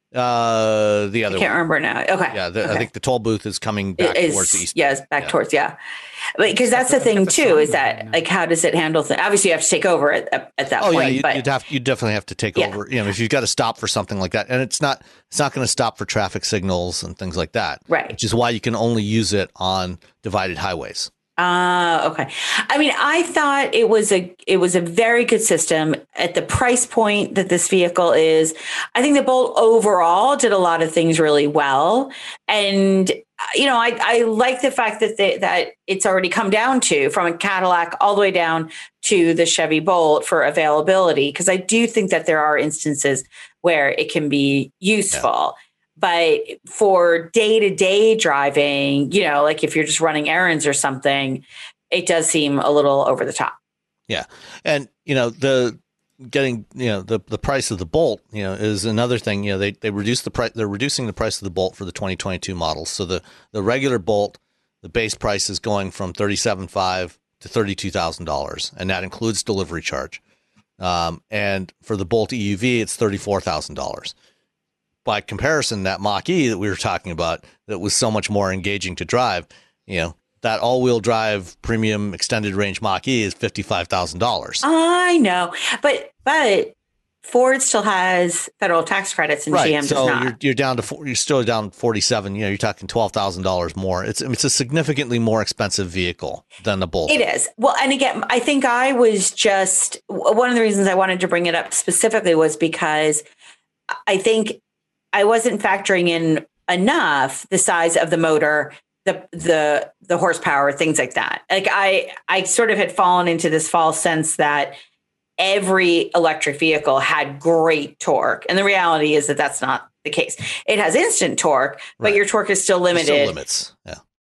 Uh, the other I can't one. remember now. Okay. Yeah, the, okay. I think the toll booth is coming back Is, towards the east. Yes, back yeah. towards, yeah. Because that's the thing, too, is that, like, how does it handle things? Obviously, you have to take over at, at, at that oh, point. yeah, you, but you'd have, you definitely have to take yeah. over. You know, if you've got to stop for something like that. And it's not it's not going to stop for traffic signals and things like that. Right. Which is why you can only use it on divided highways. Ah, uh, okay. I mean, I thought it was a it was a very good system at the price point that this vehicle is. I think the Bolt overall did a lot of things really well, and you know, I I like the fact that they, that it's already come down to from a Cadillac all the way down to the Chevy Bolt for availability, because I do think that there are instances where it can be useful. Yeah. But for day-to-day driving, you know, like if you're just running errands or something, it does seem a little over the top. Yeah. And, you know, the getting, you know, the, the price of the Bolt, you know, is another thing. You know, they, they reduce the price. They're reducing the price of the Bolt for the twenty twenty-two models. So the, the regular Bolt, the base price is going from thirty-seven thousand five hundred dollars to thirty-two thousand dollars. And that includes delivery charge. Um, and for the Bolt E U V, it's thirty-four thousand dollars. By comparison, that Mach-E that we were talking about that was so much more engaging to drive, you know, that all-wheel drive premium extended range Mach-E is fifty-five thousand dollars. I know, but but Ford still has federal tax credits and right. G M so does not. You're, you're down to four, you're still down forty-seven. You know, you're talking twelve thousand dollars more. It's it's a significantly more expensive vehicle than the Bolt. It is. Well, and again, I think I was just one of the reasons I wanted to bring it up specifically was because I think I wasn't factoring in enough the size of the motor, the the the horsepower, things like that. Like I I sort of had fallen into this false sense that every electric vehicle had great torque, and the reality is that that's not the case. It has instant torque, but right. your torque is still limited. Still limits, yeah.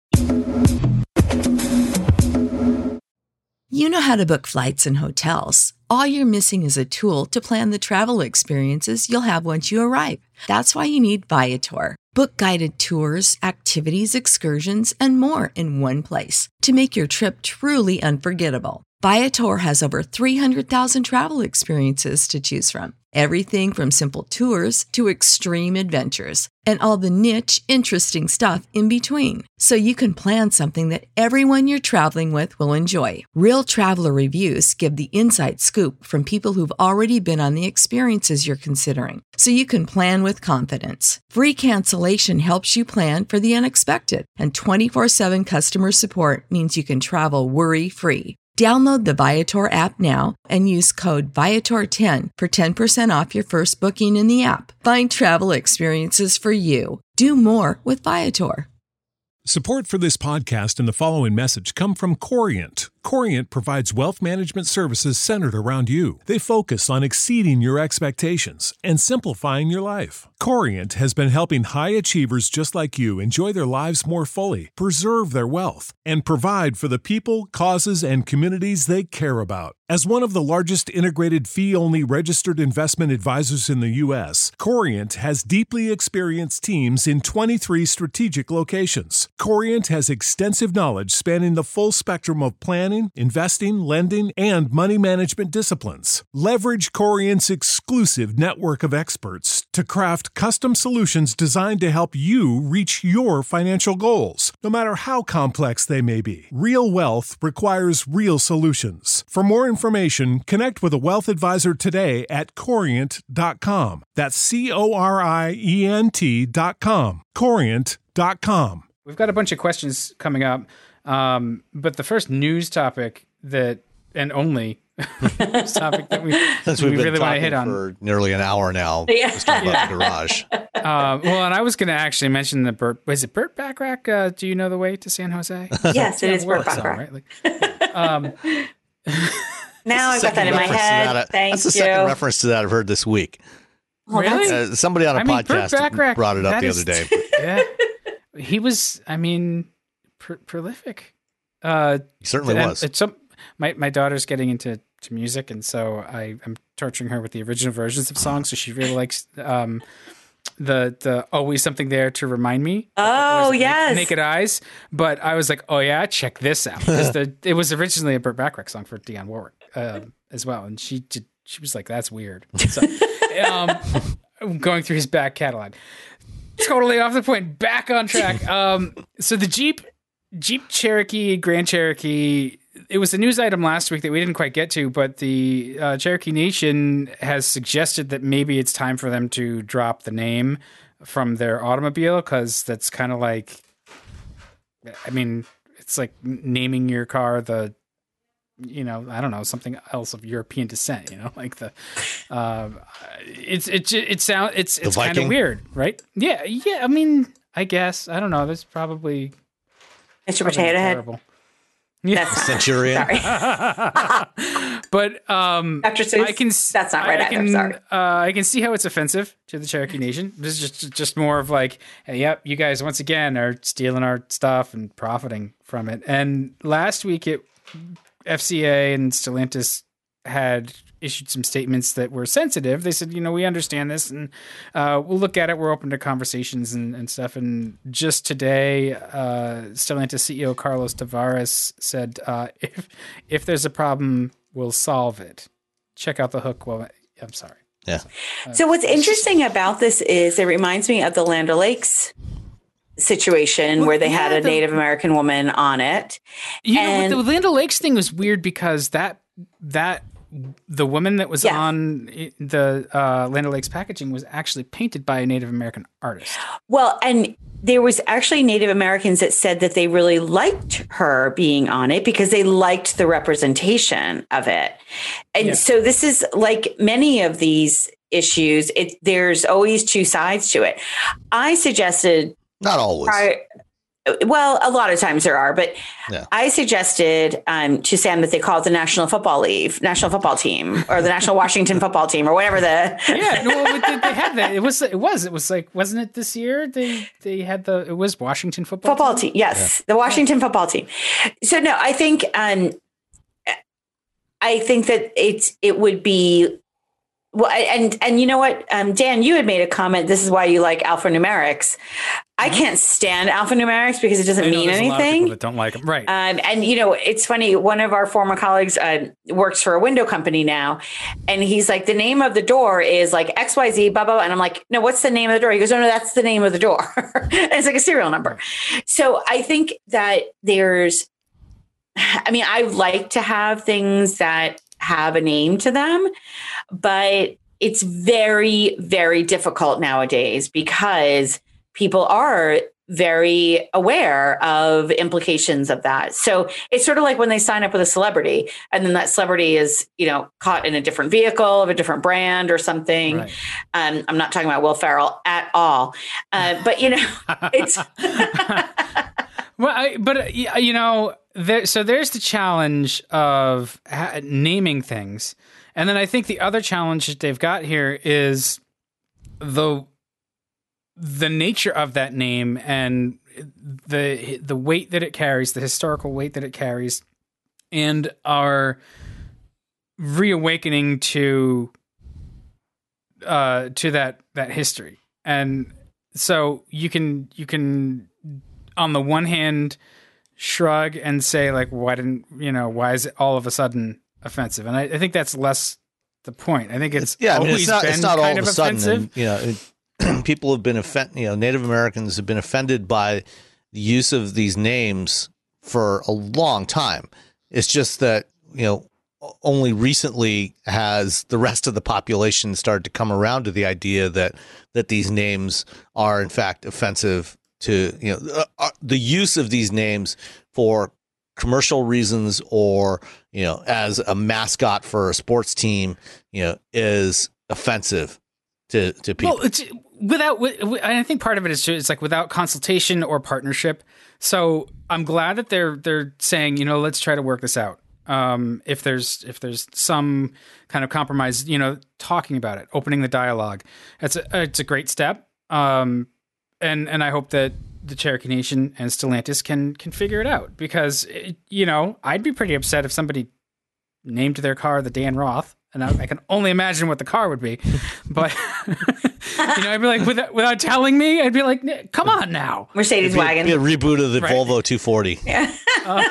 You know how to book flights and hotels. All you're missing is a tool to plan the travel experiences you'll have once you arrive. That's why you need Viator. Book guided tours, activities, excursions, and more in one place to make your trip truly unforgettable. Viator has over three hundred thousand travel experiences to choose from. Everything from simple tours to extreme adventures and all the niche, interesting stuff in between. So you can plan something that everyone you're traveling with will enjoy. Real traveler reviews give the inside scoop from people who've already been on the experiences you're considering. So you can plan with confidence. Free cancellation helps you plan for the unexpected. And twenty-four seven customer support means you can travel worry-free. Download the Viator app now and use code Viator ten for ten percent off your first booking in the app. Find travel experiences for you. Do more with Viator. Support for this podcast and the following message come from Corient. Corient provides wealth management services centered around you. They focus on exceeding your expectations and simplifying your life. Corient has been helping high achievers just like you enjoy their lives more fully, preserve their wealth, and provide for the people, causes, and communities they care about. As one of the largest integrated fee-only registered investment advisors in the U S, Corient has deeply experienced teams in twenty-three strategic locations. Corient has extensive knowledge spanning the full spectrum of planning, investing, lending, and money management disciplines. Leverage Corient's exclusive network of experts to craft custom solutions designed to help you reach your financial goals, no matter how complex they may be. Real wealth requires real solutions. For more information, connect with a wealth advisor today at corient dot com. That's C O R I E N T dot com. corient dot com. We've got a bunch of questions coming up, um, but the first news topic that, and only news topic that we, Since we've we been really want to talking hit on for nearly an hour now, Yeah. just talking about the garage. Uh, well, and I was going to actually mention the Burt. Was it Burt Bacharach? Uh, do you know the way to San Jose? Yes, it Yeah, is Burt Warsaw, Bacharach. right? Like, um, Now I've got that in my head. That, Thank that's the you. second reference to that I've heard this week. Well, Really? that's- Uh, somebody on a I mean, Burt podcast Bacharach, brought it up that the is- other day. yeah, he was. I mean, pr- prolific. Uh, He certainly and was. It's some, my my daughter's getting into to music, and so I am torturing her with the original versions of songs. So she really likes um, the the always something there to remind me. Oh, Always yes. Naked Eyes. But I was like, oh yeah, check this out, because the it was originally a Burt Bacharach song for Dionne Warwick um, as well, and she did. She was like, that's weird. So, um, going through his back catalog. Totally off the point. Back on track. Um, so the Jeep, Jeep Cherokee, Grand Cherokee. It was a news item last week that we didn't quite get to, but the uh, Cherokee Nation has suggested that maybe it's time for them to drop the name from their automobile, because that's kind of like, I mean, it's like naming your car the, you know, I don't know, something else of European descent, you know, like the, uh, it's, it, it, it sounds, it's, it's kind of weird, right? Yeah. Yeah. I mean, I guess, I don't know. There's probably. Mister Potato Head. Yeah. That's Centurion. Sorry. But um, Doctor Seuss, I can, that's not right I either. can, Sorry. Uh, I can see how it's offensive to the Cherokee Nation. This is just, just more of like, hey, yep, you guys once again are stealing our stuff and profiting from it. And last week, it F C A and Stellantis had issued some statements that were sensitive. They said, you know, we understand this, and uh, we'll look at it. We're open to conversations and, and stuff. And just today, uh, Stellantis C E O Carlos Tavares said, uh, if if there's a problem, we'll solve it. Check out the hook. Well, I'm sorry. Yeah. Uh, so what's interesting about this is it reminds me of the Land O'Lakes situation well, where they yeah, had a the, Native American woman on it. You and, know, the Land O'Lakes thing was weird because that that the woman that was yeah. on the uh, Land O'Lakes packaging was actually painted by a Native American artist. Well, and there was actually Native Americans that said that they really liked her being on it because they liked the representation of it. And yeah. so this is like many of these issues. It, there's always two sides to it. I suggested Not always. Prior, well, a lot of times there are, but yeah. I suggested um, to Sam that they call it the National Football League, National Football Team, or the National Washington Football Team, or whatever the. Yeah, no, they had that. It was, it was, it was like, wasn't it this year? They they had the, it was Washington Football Football Team. team yes, yeah. the Washington yeah. Football Team. So no, I think, um, I think that it's it would be. Well, and and you know what, um, Dan, you had made a comment. This is why you like alphanumerics. I can't stand alphanumerics because it doesn't mean anything. A lot of people that don't like them, right? Um, and you know, it's funny. One of our former colleagues uh, works for a window company now, and he's like, the name of the door is like X Y Z, blah blah blah. And I'm like, no, what's the name of the door? He goes, no, no, that's the name of the door. And it's like a serial number. So I think that there's, I mean, I like to have things that have a name to them, but it's very, very difficult nowadays because people are very aware of implications of that. So it's sort of like when they sign up with a celebrity and then that celebrity is, you know, caught in a different vehicle of a different brand or something. Right. Um, I'm not talking about Will Ferrell at all. Uh, but, you know, it's. Well, I, but, uh, you know, there, so there's the challenge of ha- naming things. And then I think the other challenge that they've got here is the the nature of that name and the the weight that it carries, the historical weight that it carries, and our reawakening to uh, to that that history. And so you can you can on the one hand shrug and say like, why didn't you know why is it all of a sudden offensive? And I, I think that's less the point. I think it's yeah. I mean, always it's not, been it's not kind all of, of a sudden. offensive. And, you know, it, people have been offended. You know, Native Americans have been offended by the use of these names for a long time. It's just that you know only recently has the rest of the population started to come around to the idea that that these names are in fact offensive to you know uh, the use of these names for commercial reasons or, you know, as a mascot for a sports team, you know, is offensive to, to people. Well, it's without, I think part of it is it's like without consultation or partnership. So I'm glad that they're, they're saying, you know, let's try to work this out. Um, if there's, if there's some kind of compromise, you know, talking about it, opening the dialogue, it's a, it's a great step. Um, and, and I hope that the Cherokee Nation and Stellantis can can figure it out because, it, you know, I'd be pretty upset if somebody named their car the Dan Roth, and I, I can only imagine what the car would be. But, you know, I'd be like, without, without telling me, I'd be like, come on now. Mercedes It'd be, wagon. Be a reboot of the right. Volvo two forty. Yeah. uh,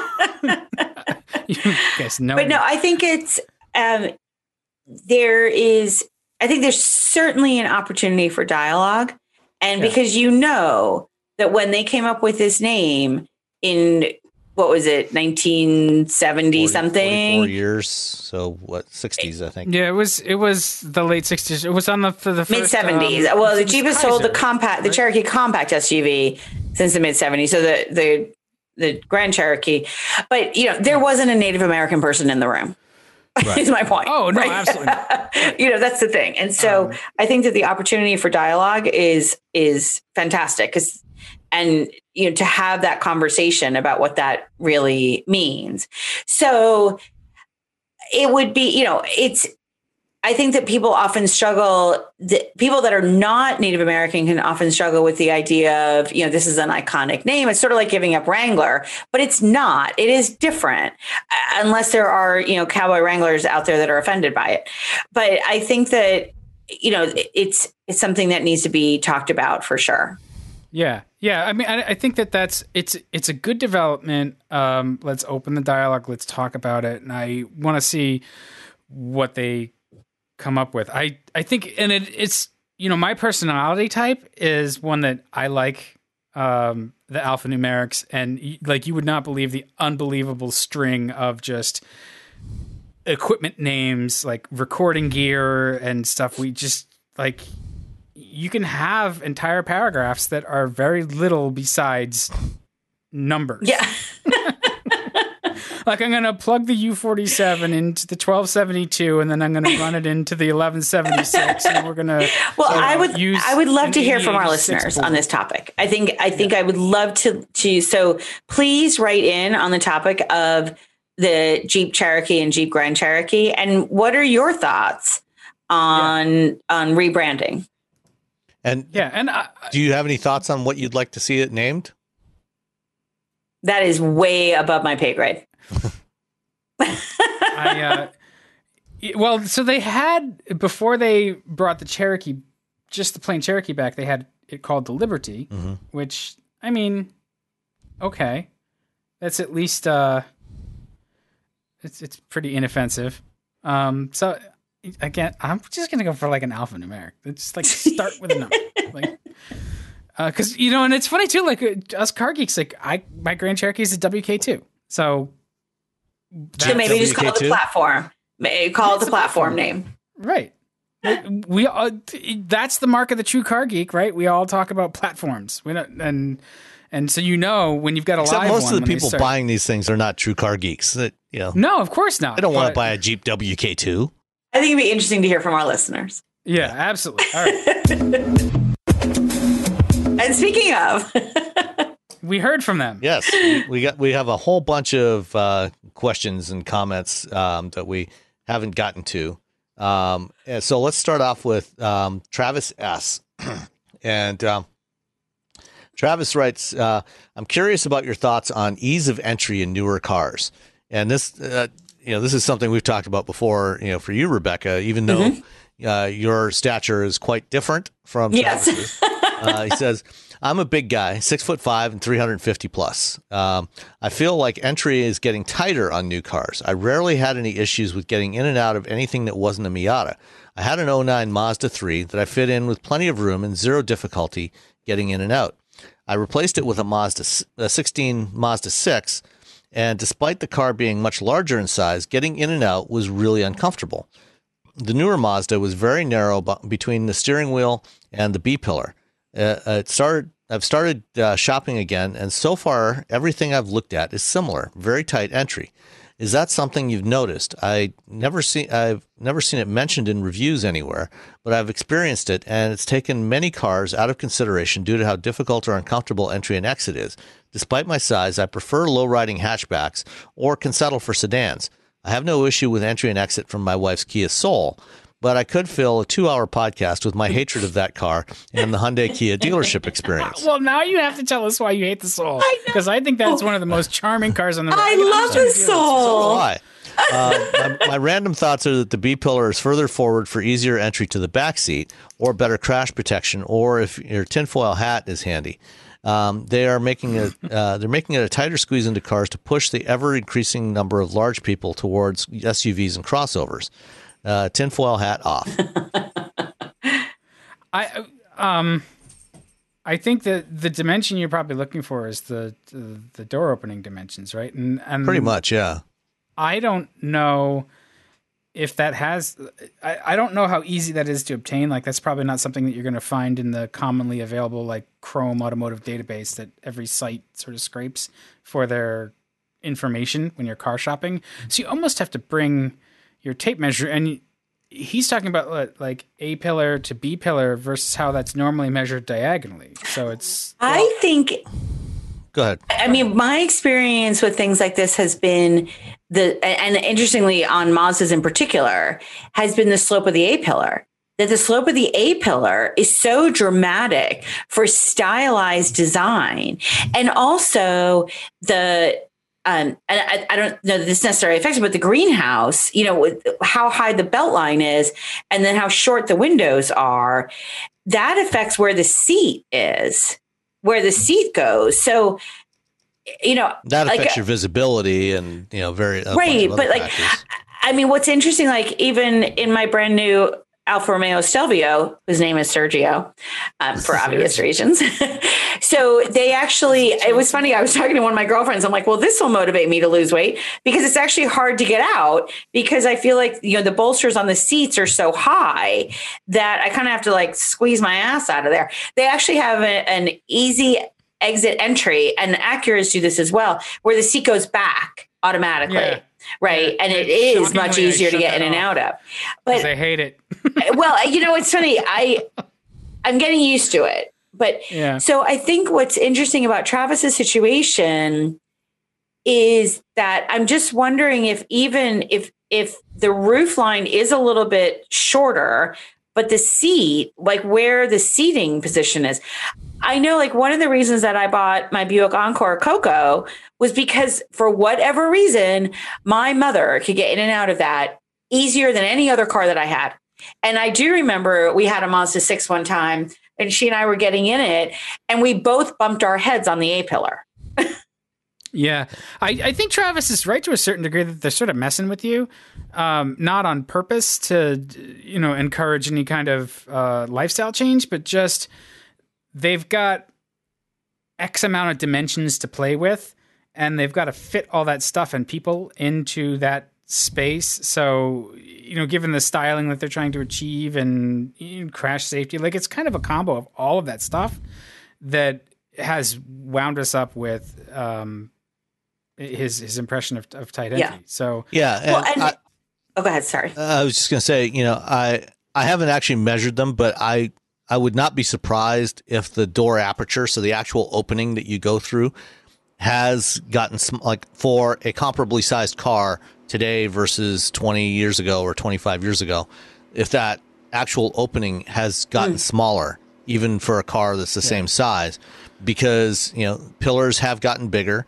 you guys know. But no, I think it's, um, there is, I think there's certainly an opportunity for dialogue. And yeah. because you know that when they came up with this name in, what was it, nineteen seventy forty, something? forty-four years. So what, sixties, I think. Yeah, it was it was the late sixties. It was on the for the mid seventies. Um, well, the Jeep has sold the compact, the right? Cherokee compact S U V since the mid seventies. So the the the Grand Cherokee, but you know there wasn't a Native American person in the room. Right. Is my point. Oh no, right? absolutely. Right. You know that's the thing, and so um, I think that the opportunity for dialogue is is fantastic because. And, you know, to have that conversation about what that really means. So it would be, you know, it's, I think that people often struggle, the people that are not Native American can often struggle with the idea of, you know, this is an iconic name. It's sort of like giving up Wrangler, but it's not. It is different unless there are, you know, cowboy Wranglers out there that are offended by it. But I think that, you know, it's, it's something that needs to be talked about for sure. Yeah. Yeah. I mean, I, I think that that's, it's, it's a good development. Um, let's open the dialogue. Let's talk about it. And I want to see what they come up with. I, I think, and it, it's, you know, my personality type is one that I like, um, the alphanumerics, and like, you would not believe the unbelievable string of just equipment names, like recording gear and stuff. We just like, you can have entire paragraphs that are very little besides numbers. Yeah. Like I'm going to plug the U forty-seven into the twelve seventy-two and then I'm going to run it into the eleven seventy-six and we're going to Well, uh, I would use I would love to hear from our listeners board. on this topic. I think I think yeah. I would love to to so please write in on the topic of the Jeep Cherokee and Jeep Grand Cherokee, and what are your thoughts on yeah. on rebranding? And yeah, and I, do you have any thoughts on what you'd like to see it named? That is way above my pay grade. I, uh, well, so they had, before they brought the Cherokee, just the plain Cherokee back, they had it called the Liberty, mm-hmm. which, I mean, okay. That's at least, uh, it's it's pretty inoffensive. Um, so, again, I'm just going to go for like an alphanumeric. It's like start with a number. Like, because, uh, you know, and it's funny too, like us car geeks, like I, my Grand Cherokee is a W K two. So, so maybe just call it the platform. Maybe call it the platform name. Right. We all, that's the mark of the true car geek, right? We all talk about platforms. We don't, and and so you know when you've got a Except live most one, of the people buying these things are not true car geeks. That you know. No, of course not. They don't want to buy a Jeep W K two. I think it'd be interesting to hear from our listeners. Yeah, absolutely. All right. And speaking of, we heard from them. Yes, we, we got we have a whole bunch of uh, questions and comments um, that we haven't gotten to. Um, and so let's start off with um, Travis S. and um, Travis writes, uh, "I'm curious about your thoughts on ease of entry in newer cars." And this, uh, you know, this is something we've talked about before. You know, for you, Rebecca, even though mm-hmm. uh, your stature is quite different from Travis's. Yes. Uh, he says, I'm a big guy, six foot five and three hundred fifty plus. Um, I feel like entry is getting tighter on new cars. I rarely had any issues with getting in and out of anything that wasn't a Miata. I had an oh nine Mazda three that I fit in with plenty of room and zero difficulty getting in and out. I replaced it with a Mazda, a sixteen Mazda six, and despite the car being much larger in size, getting in and out was really uncomfortable. The newer Mazda was very narrow b- between the steering wheel and the B-pillar. Uh, it started. I've started uh, shopping again, and so far, everything I've looked at is similar. Very tight entry. Is that something you've noticed? I never seen. I've never seen it mentioned in reviews anywhere, but I've experienced it, and it's taken many cars out of consideration due to how difficult or uncomfortable entry and exit is. Despite my size, I prefer low-riding hatchbacks or can settle for sedans. I have no issue with entry and exit from my wife's Kia Soul. But I could fill a two-hour podcast with my hatred of that car and the Hyundai Kia dealership experience. Well, now you have to tell us why you hate the Soul, because I, I think that's one of the most charming cars on the road. I, I love the Soul. So do I. Uh, my, my random thoughts are that the B-pillar is further forward for easier entry to the back seat, or better crash protection, or if your tinfoil hat is handy. Um, they are making a uh, they're making it a tighter squeeze into cars to push the ever increasing number of large people towards S U Vs and crossovers. Uh, tinfoil hat off. I um, I think that the dimension you're probably looking for is the the, the door opening dimensions, right? And, and pretty much, yeah. I don't know if that has. I, I don't know how easy that is to obtain. Like that's probably not something that you're going to find in the commonly available like Chrome Automotive Database that every site sort of scrapes for their information when you're car shopping. So you almost have to bring your tape measure, and he's talking about like A pillar to B pillar versus how that's normally measured diagonally. So it's. I well, think. Go ahead. I mean, my experience with things like this has been the, and interestingly on Mazdas in particular, has been the slope of the A pillar. That the slope of the A pillar is so dramatic for stylized design, and also the. Um, and I, I don't know that this necessarily affects it, but the greenhouse, you know, with how high the belt line is and then how short the windows are, that affects where the seat is, where the seat goes. So, you know, that affects like, your visibility and, you know, very, right. But like, factors. I mean, what's interesting, like even in my brand new Alfa Romeo Stelvio, whose name is Sergio, um, for obvious reasons. So they actually, it was funny. I was talking to one of my girlfriends. I'm like, well, this will motivate me to lose weight because it's actually hard to get out because I feel like, you know, the bolsters on the seats are so high that I kind of have to like squeeze my ass out of there. They actually have a, an easy exit entry, and Acuras do this as well, where the seat goes back automatically. Yeah. Right. And it is much easier to get in and out of. But I hate it. Well, you know, it's funny. I, I'm getting used to it. But yeah. So I think what's interesting about Travis's situation is that I'm just wondering if even if if the roof line is a little bit shorter, but the seat, like where the seating position is. I know like one of the reasons that I bought my Buick Encore Coco was because for whatever reason, my mother could get in and out of that easier than any other car that I had. And I do remember we had a Mazda six one time and she and I were getting in it and we both bumped our heads on the A pillar. Yeah, I, I think Travis is right to a certain degree that they're sort of messing with you, um, not on purpose to, you know, encourage any kind of uh, lifestyle change, but just they've got X amount of dimensions to play with and they've got to fit all that stuff and people into that space. So, you know, given the styling that they're trying to achieve and you know, crash safety, like it's kind of a combo of all of that stuff that has wound us up with um, his his impression of, of tight entry. Yeah. So yeah. And well, and, I, oh, go ahead. Sorry. I was just going to say, you know, I I haven't actually measured them, but I I would not be surprised if the door aperture, so the actual opening that you go through, has gotten some, like for a comparably sized car today versus twenty years ago or twenty-five years ago, if that actual opening has gotten mm. smaller, even for a car that's the yeah. same size, because, you know, pillars have gotten bigger.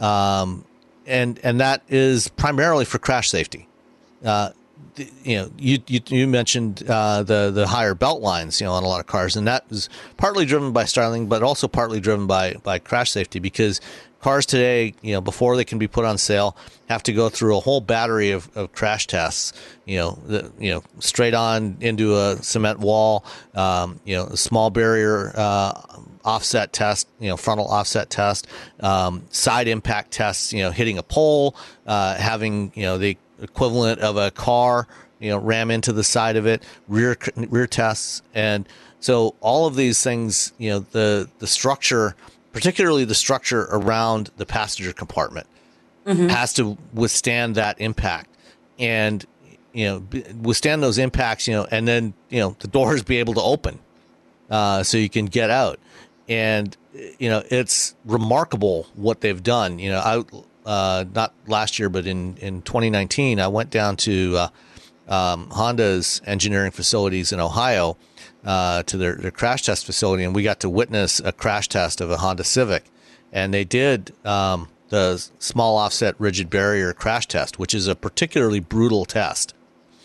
Um, and, and that is primarily for crash safety. Uh, you know, you, you, you mentioned, uh, the, the higher belt lines, you know, on a lot of cars, and that is partly driven by styling, but also partly driven by, by crash safety, because cars today, you know, before they can be put on sale, have to go through a whole battery of, of crash tests, you know, the, you know, straight on into a cement wall, um, you know, a small barrier, uh, offset test, you know, frontal offset test, um, side impact tests, you know, hitting a pole, uh, having, you know, the equivalent of a car, you know, ram into the side of it, rear, rear tests. And so all of these things, you know, the, the structure, particularly the structure around the passenger compartment, mm-hmm. has to withstand that impact and, you know, withstand those impacts, you know, and then, you know, the doors be able to open, uh, so you can get out. And, you know, it's remarkable what they've done. You know, I, uh, not last year, but in, in twenty nineteen, I went down to, uh, um, Honda's engineering facilities in Ohio, uh, to their, their crash test facility. And we got to witness a crash test of a Honda Civic. And they did, um, the small offset rigid barrier crash test, which is a particularly brutal test.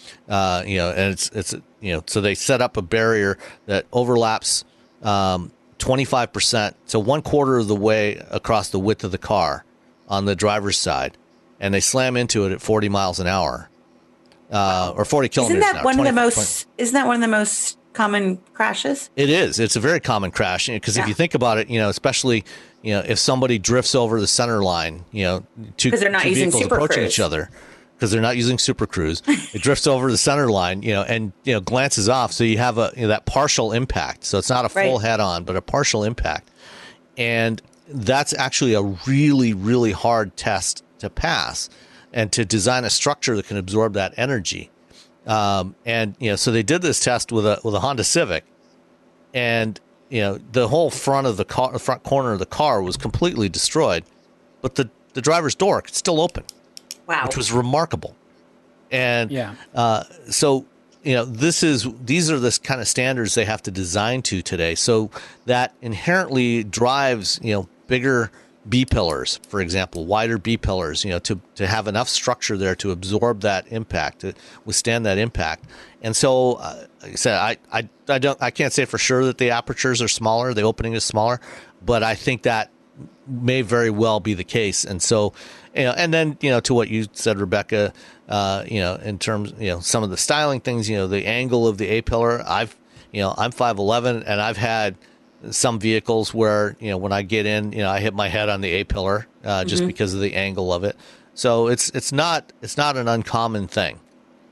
Uh, you know, and it's, it's, you know, so they set up a barrier that overlaps, um, twenty-five percent. So one quarter of the way across the width of the car on the driver's side. And they slam into it at forty miles an hour, uh, or forty kilometers isn't that an hour. One of the most, isn't that one of the most common crashes? It is. It's a very common crash because yeah. if you think about it, you know, especially, you know, if somebody drifts over the center line, you know, two, they're not two using vehicles Super approaching Cruise. each other because they're not using Super Cruise, it drifts over the center line, you know, and, you know, glances off. So you have a you know, that partial impact. So it's not a full right. head on, but a partial impact. And that's actually a really, really hard test to pass and to design a structure that can absorb that energy. Um, and, you know, so they did this test with a with a Honda Civic, and, you know, the whole front of the car, the front corner of the car was completely destroyed, but the, the driver's door could still open. Wow. Which was remarkable. And yeah. uh, so, you know, this is these are the kind of standards they have to design to today. So that inherently drives, you know, bigger B pillars, for example, wider B pillars, you know, to, to have enough structure there to absorb that impact, to withstand that impact. And so, uh, like I said, I, I, I don't, I can't say for sure that the apertures are smaller, the opening is smaller, but I think that may very well be the case. And so, you know, and then, you know, to what you said, Rebecca, uh, you know, in terms, you know, some of the styling things, you know, the angle of the A pillar, I've, you know, I'm five eleven and I've had some vehicles where, you know, when I get in, you know, I hit my head on the A pillar uh, just mm-hmm. because of the angle of it. So it's it's not it's not an uncommon thing.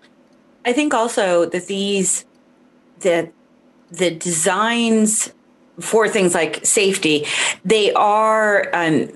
I think also that these the the designs for things like safety, they are um,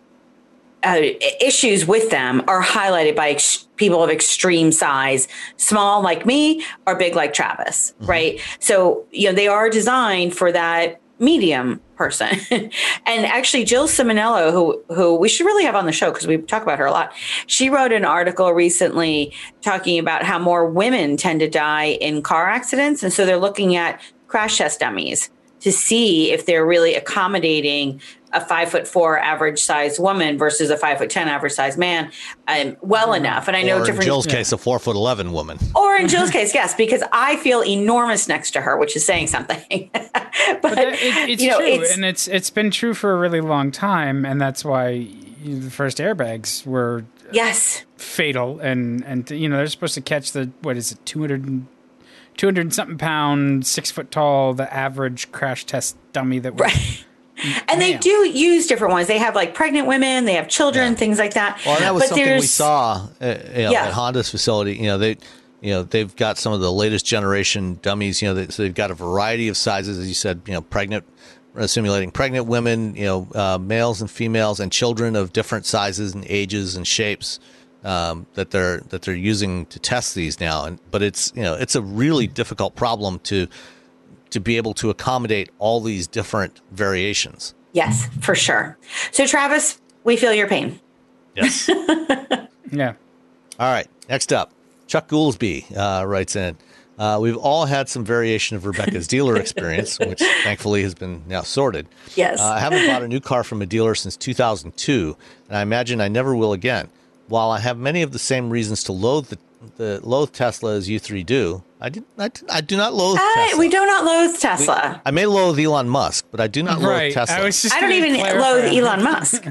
uh, issues with them are highlighted by ex- people of extreme size, small like me or big like Travis, mm-hmm. right? So, you know, they are designed for that medium person. And actually Jill Simonello, who who we should really have on the show because we talk about her a lot. She wrote an article recently talking about how more women tend to die in car accidents. And so they're looking at crash test dummies to see if they're really accommodating a five foot four average size woman versus a five foot ten average size man um, well mm-hmm. enough. And I know or different. In Jill's yeah. case, a four foot eleven woman. Or in Jill's case, yes, because I feel enormous next to her, which is saying something. but, but that, it, it's you know, true, it's, and it's it's been true for a really long time, and that's why you know, the first airbags were yes fatal, and and you know they're supposed to catch the what is it two hundred. two hundred something pound, six foot tall, the average crash test dummy that was. Right. And they do use different ones. They have like pregnant women, they have children, yeah. things like that. Well, that was but something there's, we saw uh, you know, yeah. at Honda's facility. You know, they, you know, they've got some of the latest generation dummies. You know, they, so they've got a variety of sizes, as you said. You know, pregnant, uh, simulating pregnant women. You know, uh, males and females, and children of different sizes and ages and shapes. Um, that they're that they're using to test these now, and but it's you know it's a really difficult problem to to be able to accommodate all these different variations. Yes, for sure. So Travis, we feel your pain. Yes. Yeah. All right. Next up, Chuck Goolsby uh, writes in. Uh, we've all had some variation of Rebecca's dealer experience, which thankfully has been now sorted. Yes. Uh, I haven't bought a new car from a dealer since two thousand two, and I imagine I never will again. While I have many of the same reasons to loathe the, the loathe Tesla as you three do, I do, I, I do not loathe uh, Tesla. We do not loathe Tesla. We, I may loathe Elon Musk, but I do not right. loathe Tesla. I, was just I don't even clarify. loathe Elon Musk.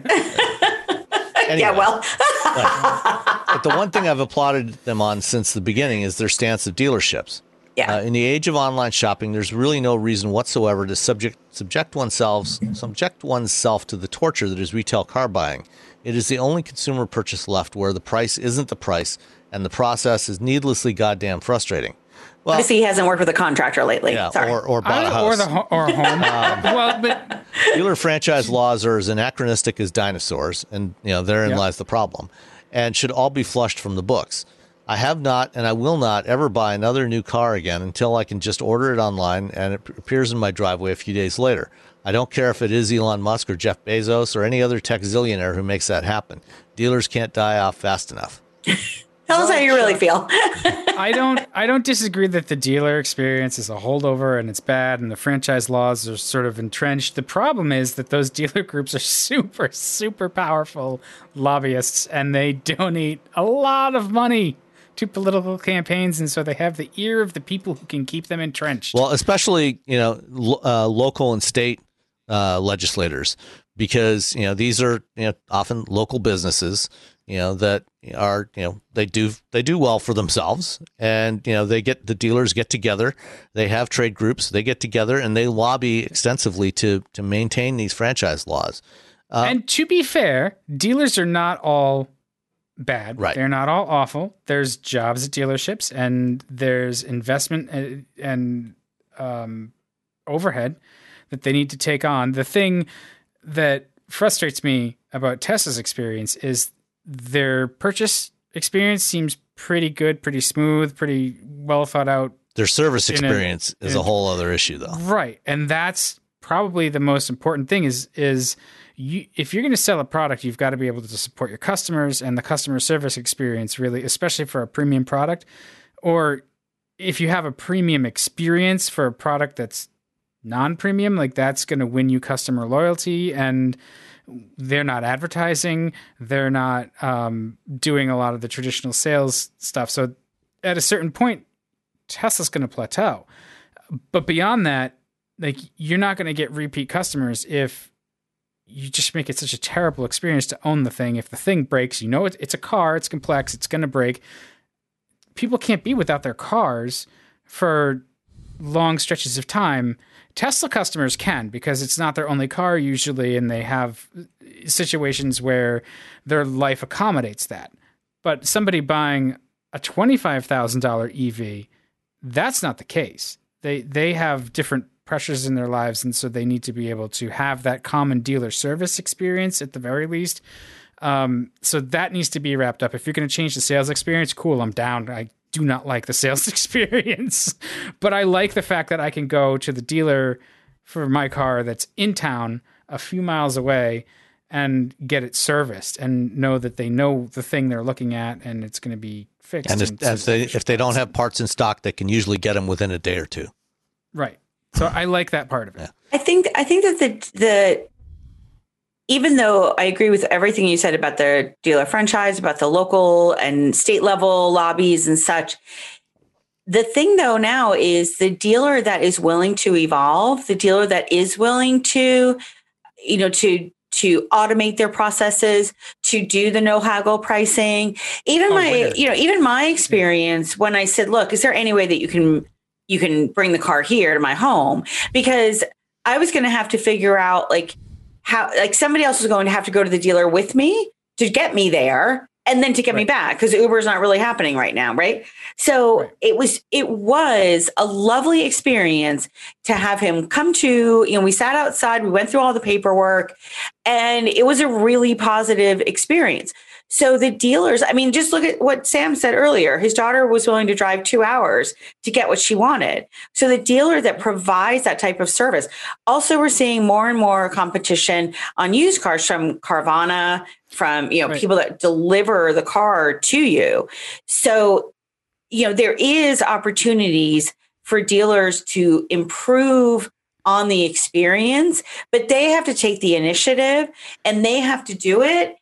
Anyway, yeah, well. but, but the one thing I've applauded them on since the beginning is their stance of dealerships. Yeah. Uh, in the age of online shopping, there's really no reason whatsoever to subject subject oneself subject oneself to the torture that is retail car buying. It is the only consumer purchase left where the price isn't the price, and the process is needlessly goddamn frustrating. Well, obviously, he hasn't worked with a contractor lately. Yeah, Sorry. or or bought a house, or the ho- or a home. um, well, but dealer franchise laws are as anachronistic as dinosaurs, and you know therein yeah. lies the problem, and should all be flushed from the books. I have not, and I will not ever buy another new car again until I can just order it online and it appears in my driveway a few days later. I don't care if it is Elon Musk or Jeff Bezos or any other tech zillionaire who makes that happen. Dealers can't die off fast enough. Tell us how you really feel. I don't I don't disagree that the dealer experience is a holdover and it's bad and the franchise laws are sort of entrenched. The problem is that those dealer groups are super, super powerful lobbyists and they donate a lot of money to political campaigns, and so they have the ear of the people who can keep them entrenched. Well, especially, you know, lo- uh, local and state uh, legislators, because, you know, these are you know, often local businesses. you know, that are, you know, they do, they do well for themselves, and, you know, they get, the dealers get together, they have trade groups, they get together and they lobby extensively to, to maintain these franchise laws. Uh, and to be fair, dealers are not all bad. Right. They're not all awful. There's jobs at dealerships, and there's investment and, and um, overhead that they need to take on. The thing that frustrates me about Tesla's experience is their purchase experience seems pretty good, pretty smooth, pretty well thought out. Their service experience a, is a, a whole other issue, though. Right. And that's probably the most important thing is, is you, if you're going to sell a product, you've got to be able to support your customers, and the customer service experience really, especially for a premium product, or if you have a premium experience for a product that's non-premium, like that's going to win you customer loyalty. And they're not advertising. They're not um, doing a lot of the traditional sales stuff. So at a certain point, Tesla's going to plateau. But beyond that, like, you're not going to get repeat customers if you just make it such a terrible experience to own the thing. If the thing breaks, you know, it, it's a car, it's complex, it's going to break. People can't be without their cars for long stretches of time. Tesla customers can, because it's not their only car usually, and they have situations where their life accommodates that. But somebody buying a twenty-five thousand dollars E V, that's not the case. They they have different pressures in their lives, and so they need to be able to have that common dealer service experience at the very least. Um, so that needs to be wrapped up. If you're going to change the sales experience, cool, I'm down. I do not like the sales experience, but I like the fact that I can go to the dealer for my car that's in town a few miles away and get it serviced and know that they know the thing they're looking at and it's going to be fixed. And, and if, they, if they don't have parts in stock, they can usually get them within a day or two. Right. So I like that part of it. Yeah. I think, I think that the, the, even though I agree with everything you said about the dealer franchise, about the local and state level lobbies and such, the thing though now is the dealer that is willing to evolve, the dealer that is willing to, you know, to to automate their processes, to do the no haggle pricing. Even oh, my, weird. you know, even my experience when I said, look, is there any way that you can you can bring the car here to my home? Because I was going to have to figure out like, how, like somebody else was going to have to go to the dealer with me to get me there and then to get right. me back, because Uber is not really happening right now. Right. So right. it was, it was a lovely experience to have him come to, you know, we sat outside, we went through all the paperwork, and it was a really positive experience. So the dealers, I mean, just look at what Sam said earlier. His daughter was willing to drive two hours to get what she wanted. So the dealer that provides that type of service. Also, we're seeing more and more competition on used cars from Carvana, from, you know, right. people that deliver the car to you. So, you know, there is opportunities for dealers to improve on the experience, but they have to take the initiative and they have to do it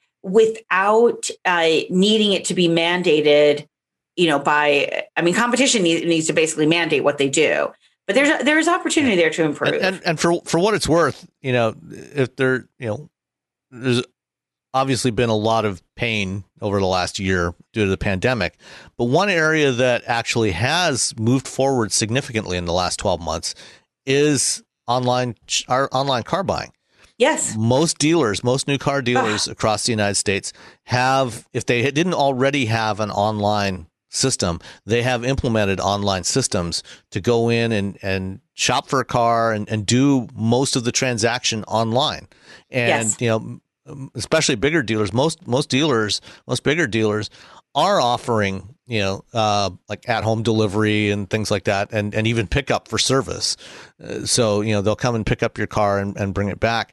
without uh, needing it to be mandated, you know, by, I mean, competition needs, needs to basically mandate what they do, but there's, there's opportunity there to improve. And, and, and for, for what it's worth, you know, if there, you know, there's obviously been a lot of pain over the last year due to the pandemic, but one area that actually has moved forward significantly in the last twelve months is online, our online car buying. Yes. Most dealers, most new car dealers ah. across the United States have, if they didn't already have an online system, they have implemented online systems to go in and, and shop for a car and, and do most of the transaction online. And, yes. you know, especially bigger dealers, most, most dealers, most bigger dealers are offering, you know, uh, like at-home delivery and things like that, and, and even pickup for service. Uh, so, you know, they'll come and pick up your car and, and bring it back.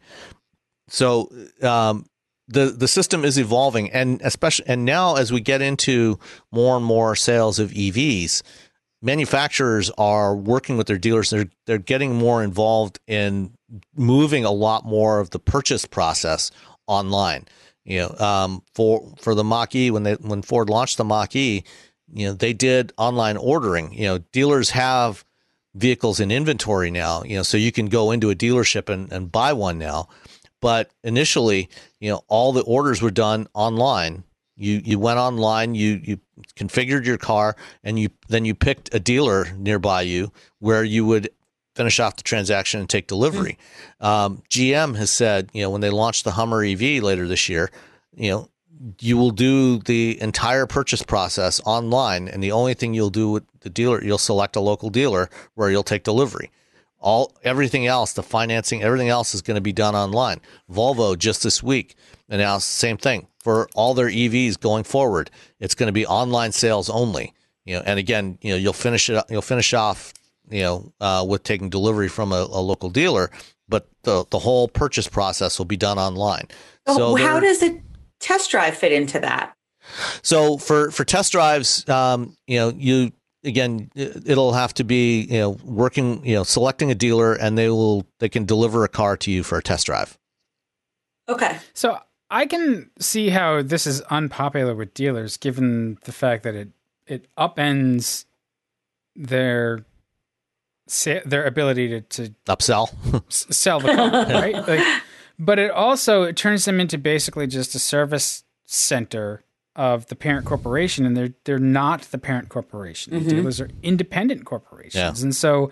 So um, the the system is evolving, and especially and now as we get into more and more sales of E Vs, manufacturers are working with their dealers. They're they're getting more involved in moving a lot more of the purchase process online. You know, um, for for the Mach-E, when they when Ford launched the Mach-E, you know, they did online ordering. You know, dealers have vehicles in inventory now. You know, so you can go into a dealership and, and buy one now. But initially, you know, all the orders were done online, You you went online, you you configured your car, and you then you picked a dealer nearby you where you would finish off the transaction and take delivery. Mm-hmm. Um, G M has said, you know, when they launch the Hummer E V later this year, you know, you will do the entire purchase process online, and the only thing you'll do with the dealer, you'll select a local dealer where you'll take delivery. All everything else, the financing, everything else is going to be done online. Volvo just this week announced the same thing for all their E Vs going forward. It's going to be online sales only. You know, and again, you know, you'll finish it. You'll finish off, you know, uh, with taking delivery from a, a local dealer, but the the whole purchase process will be done online. So, so how does the test drive fit into that? So for for test drives, um, you know, you. Again, it'll have to be, you know, working, you know, selecting a dealer, and they will, they can deliver a car to you for a test drive. Okay. So I can see how this is unpopular with dealers, given the fact that it, it upends their, their ability to, to upsell, sell the car, right? Like, but it also, it turns them into basically just a service center of the parent corporation, and they're they're not the parent corporation. Mm-hmm. The dealers are independent corporations. Yeah. And so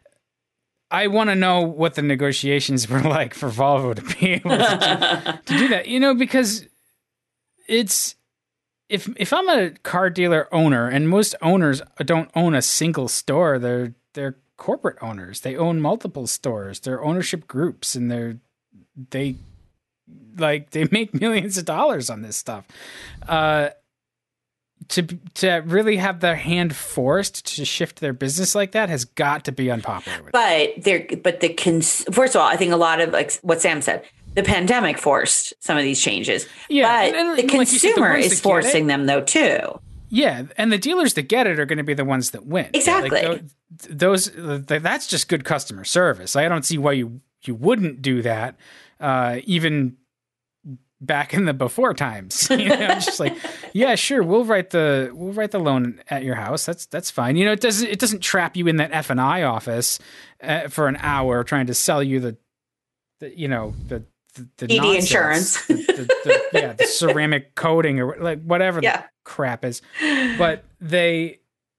I want to know what the negotiations were like for Volvo to be able to, to do that. You know, because it's if if I'm a car dealer owner, and most owners don't own a single store, they're they're corporate owners. They own multiple stores. They're ownership groups, and they're they like they make millions of dollars on this stuff. Uh, to to really have their hand forced to shift their business like that has got to be unpopular. With but there, but the cons- first of all, I think a lot of like what Sam said, the pandemic forced some of these changes. Yeah, but and, and, the consumer like said, the is forcing them though too. Yeah, and the dealers that get it are going to be the ones that win. Exactly. Like, those that's just good customer service. I don't see why you you wouldn't do that, uh, even back in the before times. You know, just like, yeah, sure, we'll write the we'll write the loan at your house. That's that's fine. You know, it doesn't it doesn't trap you in that F and I office uh, for an hour trying to sell you the, the you know the the, the E D insurance, the, the, the, yeah, the ceramic coating or like whatever yeah. the crap is. But they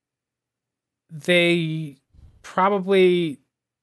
they probably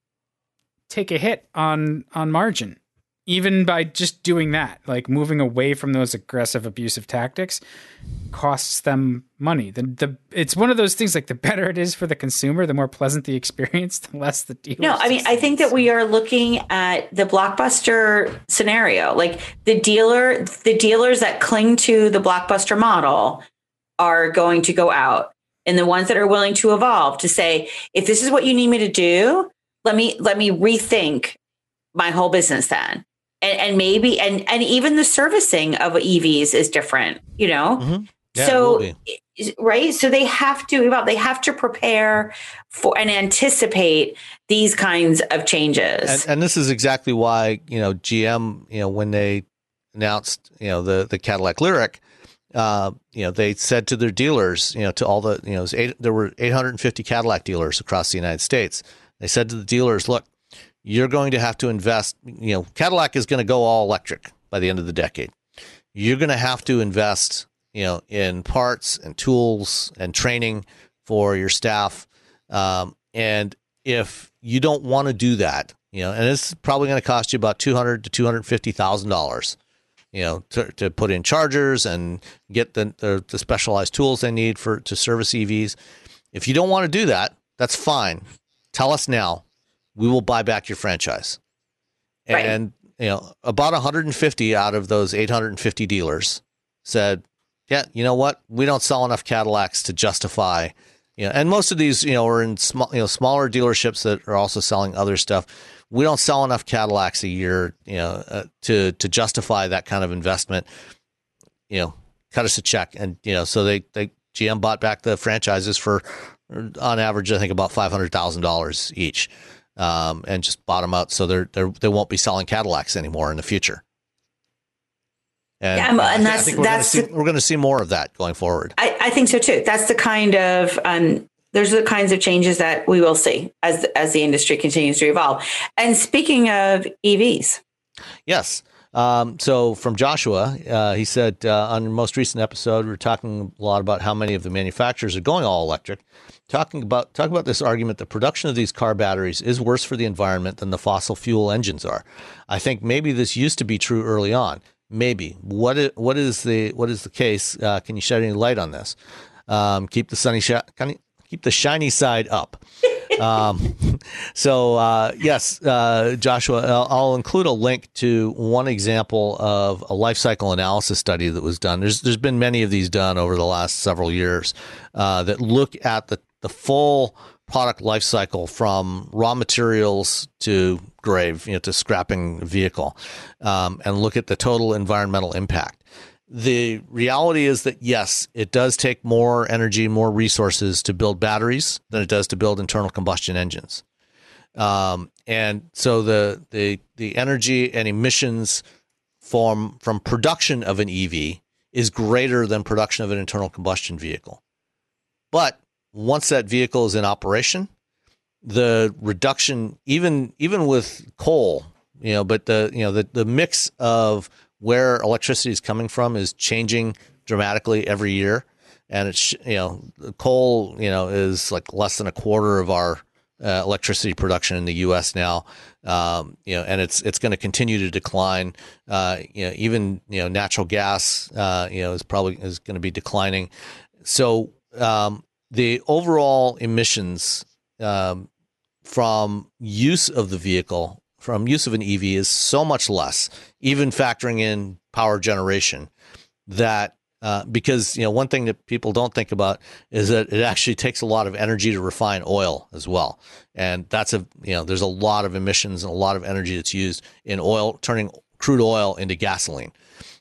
take a hit on on margin. Even by just doing that, like moving away from those aggressive, abusive tactics, costs them money. The, the it's one of those things, like the better it is for the consumer, the more pleasant the experience, the less the deal. No, I mean, I think that we are looking at the Blockbuster scenario. Like the dealer, the dealers that cling to the Blockbuster model are going to go out, and the ones that are willing to evolve to say, if this is what you need me to do, let me let me rethink my whole business then. And, and maybe, and, and even the servicing of E Vs is different, you know? Mm-hmm. Yeah, so, right. So they have to, well, they have to prepare for and anticipate these kinds of changes. And, and this is exactly why, you know, G M, you know, when they announced, you know, the, the Cadillac Lyriq, uh, you know, they said to their dealers, you know, to all the, you know, eight, there were eight hundred fifty Cadillac dealers across the United States. They said to the dealers, look, you're going to have to invest, you know, Cadillac is going to go all electric by the end of the decade. You're going to have to invest, you know, in parts and tools and training for your staff. Um, and if you don't want to do that, you know, and it's probably going to cost you about two hundred to two hundred fifty thousand dollars, you know, to, to put in chargers and get the, the the specialized tools they need for to service E Vs. If you don't want to do that, that's fine. Tell us now. We will buy back your franchise. Right. And, you know, about one hundred fifty out of those eight hundred fifty dealers said, yeah, you know what? We don't sell enough Cadillacs to justify, you know, and most of these, you know, are in small, you know, smaller dealerships that are also selling other stuff. We don't sell enough Cadillacs a year, you know, uh, to, to justify that kind of investment, you know, cut us a check. And, you know, so they, they, G M bought back the franchises for, on average, I think about five hundred thousand dollars each. Um, and just bottom out, so they're, they're they won't be selling Cadillacs anymore in the future. And, yeah, and that's I think we're that's gonna see, we're going to see more of that going forward. I, I think so too. That's the kind of um, those are the kinds of changes that we will see as as the industry continues to evolve. And speaking of E Vs, yes, Um, so from Joshua, uh, he said uh, on the most recent episode, we were talking a lot about how many of the manufacturers are going all electric. Talking about talk about this argument, the production of these car batteries is worse for the environment than the fossil fuel engines are. I think maybe this used to be true early on. Maybe. What is, what is the what is the case? Uh, can you shed any light on this? Um, keep the sunny sh- keep the shiny side up. um, so uh, yes, uh, Joshua, I'll, I'll include a link to one example of a life cycle analysis study that was done. There's there's been many of these done over the last several years uh, that look at the the full product life cycle from raw materials to grave, you know, to scrapping the vehicle, um, and look at the total environmental impact. The reality is that, yes, it does take more energy, more resources to build batteries than it does to build internal combustion engines. Um, and so the, the, the energy and emissions from, from production of an E V is greater than production of an internal combustion vehicle. But once that vehicle is in operation, the reduction, even even with coal, you know, but the you know the, the mix of where electricity is coming from is changing dramatically every year, and it's you know coal you know is like less than a quarter of our uh, electricity production in the U S now, um, you know, and it's it's going to continue to decline. Uh, you know, even you know natural gas, uh, you know, is probably is going to be declining. So um, the overall emissions um, from use of the vehicle, from use of an E V, is so much less, even factoring in power generation, that uh, because, you know, one thing that people don't think about is that it actually takes a lot of energy to refine oil as well. And that's a, you know, there's a lot of emissions and a lot of energy that's used in oil, turning crude oil into gasoline.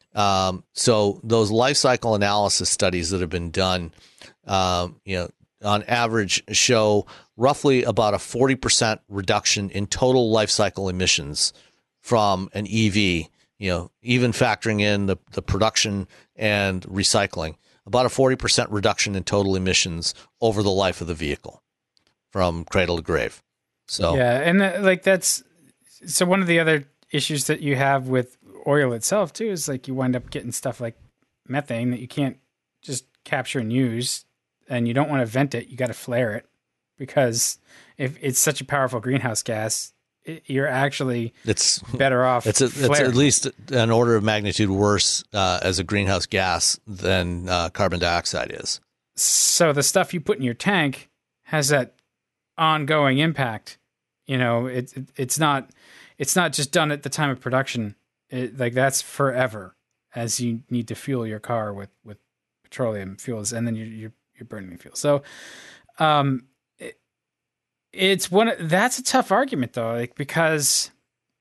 Um, so those life cycle analysis studies that have been done, um, you know, on average show roughly about a forty percent reduction in total life cycle emissions from an E V, you know, even factoring in the, the production and recycling, about a forty percent reduction in total emissions over the life of the vehicle from cradle to grave. So, yeah. And uh, like, that's, so one of the other issues that you have with oil itself too, is like you wind up getting stuff like methane that you can't just capture and use, and you don't want to vent it. You got to flare it, because if it's such a powerful greenhouse gas, it, you're actually it's better off. It's, a, it's at least an order of magnitude worse uh, as a greenhouse gas than uh, carbon dioxide is. So the stuff you put in your tank has that ongoing impact. You know, it, it it's not it's not just done at the time of production. It, like that's forever, as you need to fuel your car with, with petroleum fuels, and then you're you're, you're burning fuel. So, um, it, it's one that's a tough argument though, like, because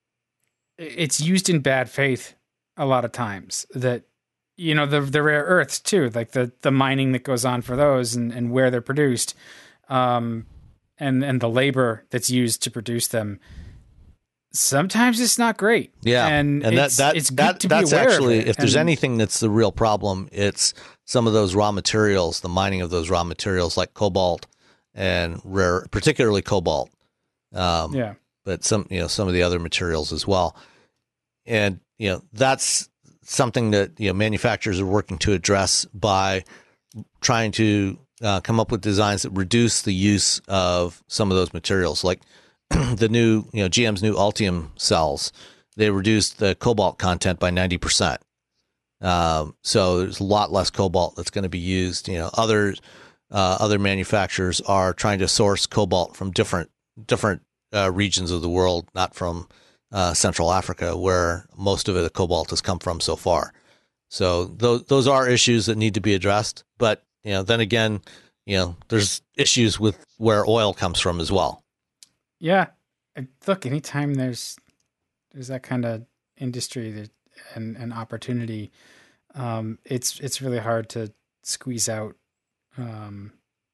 it's used in bad faith a lot of times. That, you know, the the rare earths too, like the the mining that goes on for those, and, and where they're produced, um, and and the labor that's used to produce them. Sometimes it's not great. Yeah. And, and it's, that, that, it's good that, to that's be aware actually, of it. if there's and, anything that's the real problem, it's some of those raw materials, the mining of those raw materials like cobalt and rare, particularly cobalt. Um, yeah. But some, you know, some of the other materials as well. And, you know, that's something that, you know, manufacturers are working to address by trying to uh, come up with designs that reduce the use of some of those materials. Like, the new, you know, G M's new Ultium cells, they reduced the cobalt content by ninety percent. Um, so there's a lot less cobalt that's going to be used. You know, other uh, other manufacturers are trying to source cobalt from different different uh, regions of the world, not from uh, Central Africa, where most of it, the cobalt has come from so far. So those those are issues that need to be addressed. But, you know, then again, you know, there's issues with where oil comes from as well. Yeah. Look, anytime there's there's that kind of industry that and, and opportunity, um, it's it's really hard to squeeze out, um,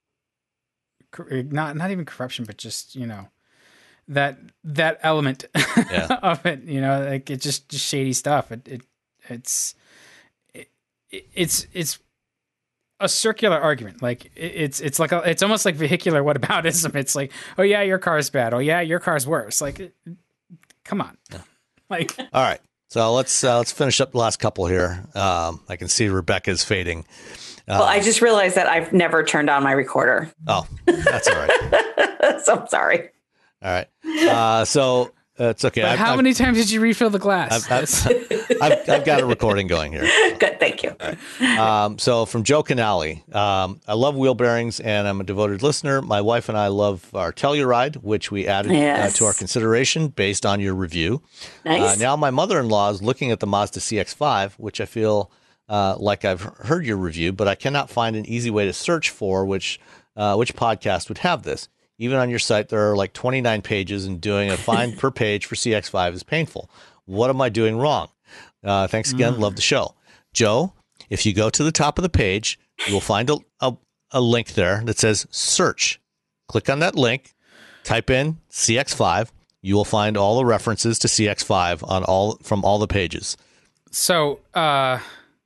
not not even corruption, but just, you know, that that element yeah. of it. You know, like it's just, just shady stuff. It it it's it, it's it's. a circular argument. Like it's, it's like, a, it's almost like vehicular whataboutism. It's like, oh yeah, your car's bad. Oh yeah, your car's worse. Like, come on. Yeah. Like, all right. So let's uh, let's finish up the last couple here. Um, I can see Rebecca's fading. Uh, well, I just realized that I've never turned on my recorder. Oh, that's all right. So I'm sorry. All right. Uh, so uh, it's okay. I've, how I've, many times did you refill the glass? I've, I've, I've, I've got a recording going here. Good. Thank you. Right. Um, so from Joe Canali, um, I love wheel bearings and I'm a devoted listener. My wife and I love our Telluride, which we added yes. uh, to our consideration based on your review. Nice. Uh, now my mother-in-law is looking at the Mazda C X five, which I feel uh, like I've heard your review, but I cannot find an easy way to search for which uh, which podcast would have this. Even on your site, there are like twenty-nine pages, and doing a find per page for C X five is painful. What am I doing wrong? Uh, thanks again. Mm. Love the show. Joe, if you go to the top of the page, you will find a, a, a link there that says search. Click on that link, type in C X five. You will find all the references to C X five on all from all the pages. So uh,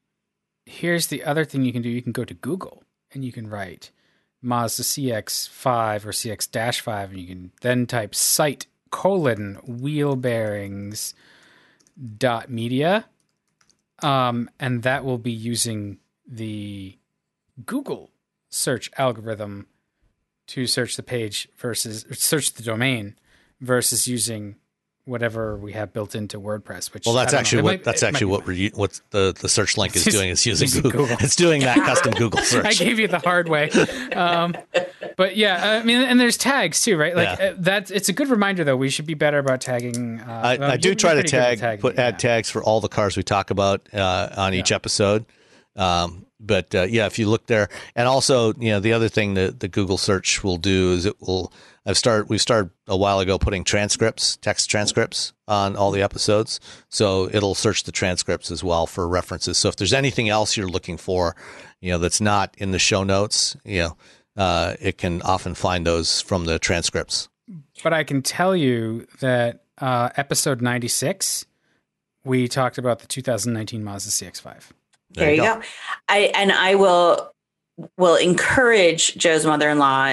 here's the other thing you can do. You can go to Google and you can write Mazda C X five or C X five, and you can then type site colon wheel bearings dot media, um, and that will be using the Google search algorithm to search the page versus search the domain versus using whatever we have built into WordPress. Which well, that's actually what might, that's actually what we're, what the, the search link is doing. Is using, using Google. Google. It's doing that custom Google search. I gave you the hard way, um, but yeah, I mean, and there's tags too, right? Like yeah. uh, that's it's a good reminder though. We should be better about tagging. Uh, I, well, I do try to tag, tagging, put yeah. add tags for all the cars we talk about uh, on each yeah. episode. Um, but uh, yeah, if you look there, and also you know the other thing that the Google search will do is it will. I've started. We started a while ago putting transcripts, text transcripts on all the episodes, so it'll search the transcripts as well for references. So if there's anything else you're looking for, you know, that's not in the show notes, you know, uh, it can often find those from the transcripts. But I can tell you that uh, episode ninety-six, we talked about the two thousand nineteen Mazda C X five. There, there you go. go. I and I will will encourage Joe's mother-in-law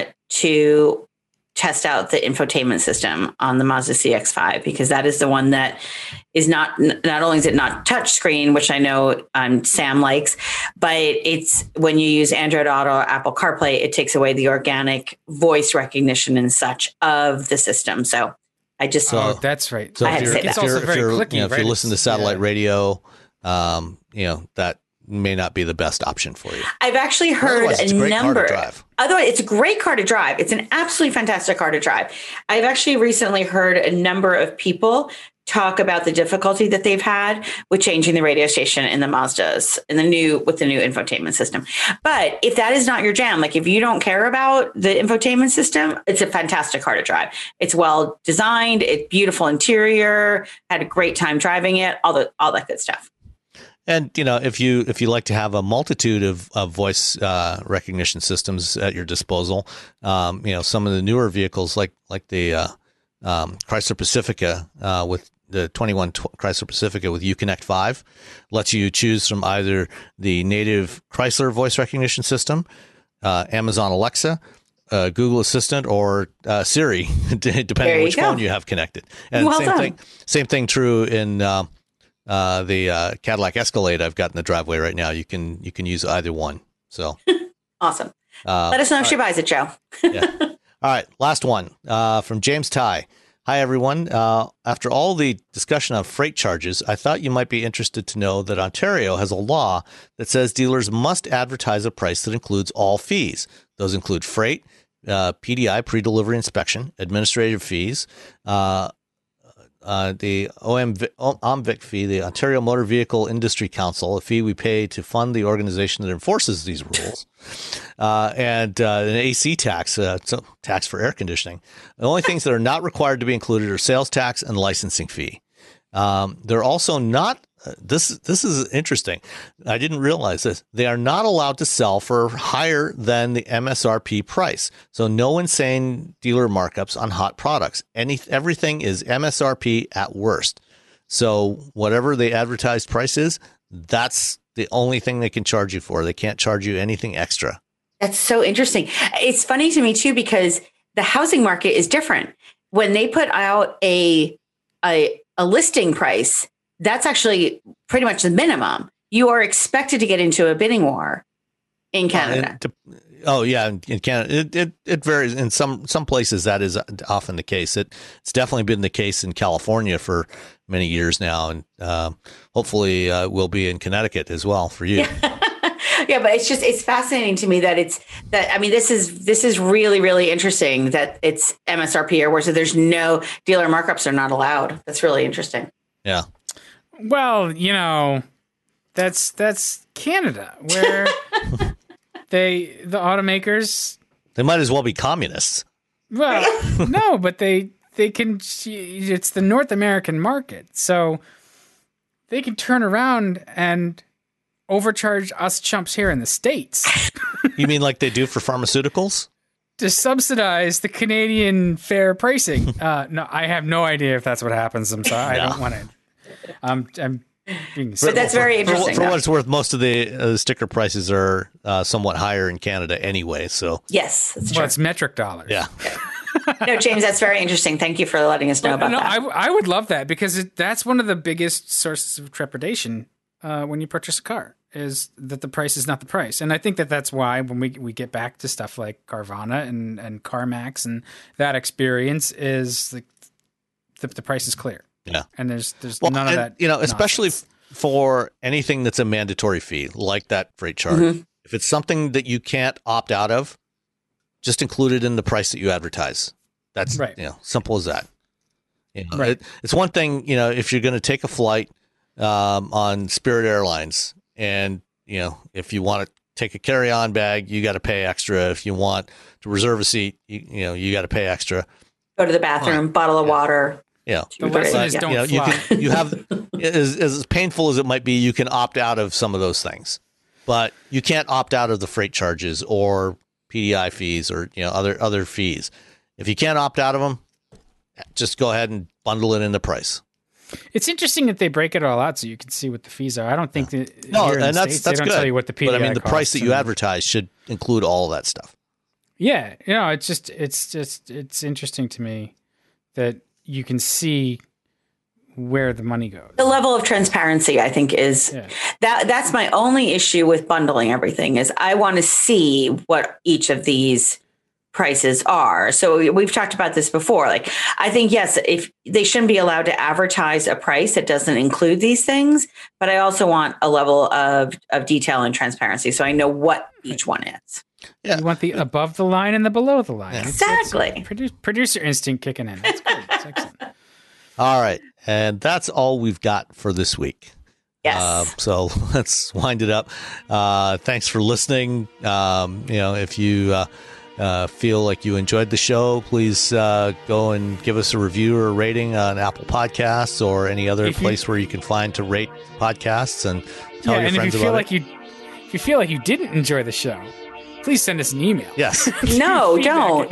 to test out the infotainment system on the Mazda C X five, because that is the one that is not, not only is it not touch screen, which I know um, Sam likes, but it's when you use Android Auto or Apple CarPlay, it takes away the organic voice recognition and such of the system. So I just, so, oh, that's right. So I had if to say you're, that. If you're, also very if you're, clicky, you know, if right? you listen to satellite yeah. radio, um, you know, that may not be the best option for you. I've actually heard a, a a number. Drive. Otherwise, it's a great car to drive. It's an absolutely fantastic car to drive. I've actually recently heard a number of people talk about the difficulty that they've had with changing the radio station in the Mazdas in the new with the new infotainment system. But if that is not your jam, like if you don't care about the infotainment system, it's a fantastic car to drive. It's well designed. It's beautiful interior. Had a great time driving it. All the all that good stuff. And, you know, if you if you like to have a multitude of, of voice uh, recognition systems at your disposal, um, you know, some of the newer vehicles like like the uh, um, Chrysler Pacifica uh, with the twenty-one Chrysler Pacifica with Uconnect five lets you choose from either the native Chrysler voice recognition system, uh, Amazon Alexa, uh, Google Assistant, or uh, Siri, depending on which go. phone you have connected. And well same done. thing, same thing true in uh, Uh, the uh, Cadillac Escalade I've got in the driveway right now. You can you can use either one. So awesome. Uh, Let us know if right. she buys it, Joe. Yeah. All right. Last one uh, from James Ty. Hi, everyone. Uh, after all the discussion on freight charges, I thought you might be interested to know that Ontario has a law that says dealers must advertise a price that includes all fees. Those include freight, uh, P D I, pre-delivery inspection, administrative fees, uh, Uh, the O M V, O M V I C fee, the Ontario Motor Vehicle Industry Council, a fee we pay to fund the organization that enforces these rules, uh, and uh, an A C tax, uh, so tax for air conditioning. The only things that are not required to be included are sales tax and licensing fee. Um, they're also not, uh, this, this is interesting. I didn't realize this. They are not allowed to sell for higher than the M S R P price. So no insane dealer markups on hot products. Any, everything is M S R P at worst. So whatever the advertised price is, that's the only thing they can charge you for. They can't charge you anything extra. That's so interesting. It's funny to me too, because the housing market is different. When they put out a, a, a listing price, that's actually pretty much the minimum. You are expected to get into a bidding war in Canada. Uh, oh yeah, in, in Canada, it, it it varies. In some some places, that is often the case. It it's definitely been the case in California for many years now, and uh, hopefully uh, will be in Connecticut as well for you. Yeah. Yeah, but it's just it's fascinating to me that it's that I mean this is this is really really interesting that it's M S R P or where so there's no dealer markups are not allowed. That's really interesting. Yeah. Well, you know, that's that's Canada where they the automakers they might as well be communists. Well, no, but they they can it's the North American market. So they can turn around and overcharge us chumps here in the States. You mean like they do for pharmaceuticals? To subsidize the Canadian fair pricing. Uh, no, I have no idea if that's what happens. I'm sorry. Yeah. I don't want to. Um, I'm being But that's very interesting. For, for what it's worth, most of the uh, sticker prices are uh, somewhat higher in Canada anyway. So yes, that's true. Well, it's metric dollars. Yeah. No, James, that's very interesting. Thank you for letting us know about no, that. I, I would love that because it, that's one of the biggest sources of trepidation uh, when you purchase a car is that the price is not the price. And I think that that's why when we, we get back to stuff like Carvana and, and CarMax and that experience is like the, the price is clear. Yeah. And there's there's well, none and, of that. You know, especially nonsense. f- for anything that's a mandatory fee like that freight charge. Mm-hmm. If it's something that you can't opt out of, just include it in the price that you advertise. That's right. You know, simple as that. You know, right. It, it's one thing, you know, if you're going to take a flight um, on Spirit Airlines and, you know, if you want to take a carry-on bag, you got to pay extra. If you want to reserve a seat, you, you know, you got to pay extra. Go to the bathroom, bottle of yeah. water. Yeah. The lesson is don't you know, fly. You, can, you have, as, as painful as it might be, you can opt out of some of those things. But you can't opt out of the freight charges or P D I fees or, you know, other other fees. If you can't opt out of them, just go ahead and bundle it in the price. It's interesting that they break it all out so you can see what the fees are. I don't think yeah. that no, here in and the that's States, that's they don't good. tell you what the P D I But I mean, the price that you and, advertise should include all of that stuff. Yeah, you know, it's just it's just it's interesting to me that you can see where the money goes. The level of transparency, I think, is yeah. that that's my only issue with bundling everything is I want to see what each of these prices are. So we've talked about this before. Like, I think, yes, if they shouldn't be allowed to advertise a price that doesn't include these things, but I also want a level of, of detail and transparency. So I know what each one is. Yeah. You want the above the line and the below the line. Yeah. Exactly. It's, it's produ- producer instinct kicking in. That's good. That's excellent. All right. And that's all we've got for this week. Yes. Uh, so let's wind it up. Uh, thanks for listening. Um, you know, if you uh, uh, feel like you enjoyed the show, please uh, go and give us a review or a rating on Apple Podcasts or any other if place you, where you can find to rate podcasts and tell yeah, your and friends if you feel about like it. You, if you feel like you didn't enjoy the show, please send us an email. Yes. No, don't.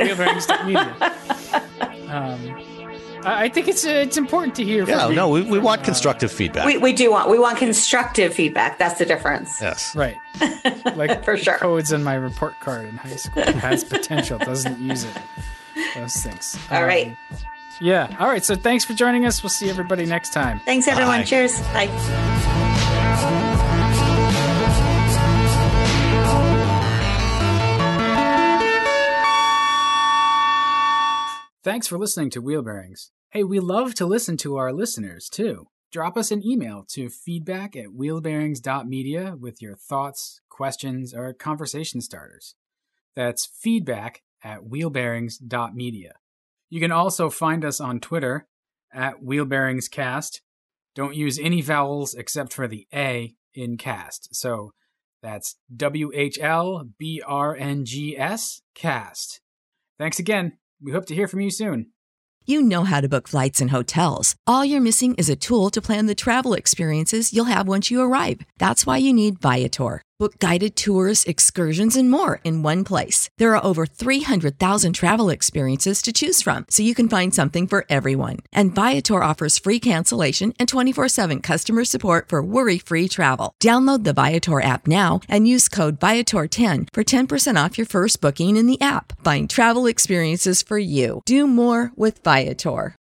um, I think it's uh, it's important to hear. Yeah, from no, we, we want uh, constructive feedback. We we do want we want constructive feedback. That's the difference. Yes, right. Like for sure. Codes on my report card in high school. It has potential, doesn't use it. Those things. All um, right. Yeah. All right. So thanks for joining us. We'll see everybody next time. Thanks, everyone. Bye. Cheers. Bye. Thanks for listening to Wheel Bearings. Hey, we love to listen to our listeners, too. Drop us an email to feedback at wheelbearings dot media with your thoughts, questions, or conversation starters. That's feedback at wheelbearings dot media. You can also find us on Twitter at wheelbearingscast. Don't use any vowels except for the A in cast. So that's W H L B R N G S cast. Thanks again. We hope to hear from you soon. You know how to book flights and hotels. All you're missing is a tool to plan the travel experiences you'll have once you arrive. That's why you need Viator. Book guided tours, excursions, and more in one place. There are over three hundred thousand travel experiences to choose from, so you can find something for everyone. And Viator offers free cancellation and twenty-four seven customer support for worry-free travel. Download the Viator app now and use code Viator ten for ten percent off your first booking in the app. Find travel experiences for you. Do more with Viator.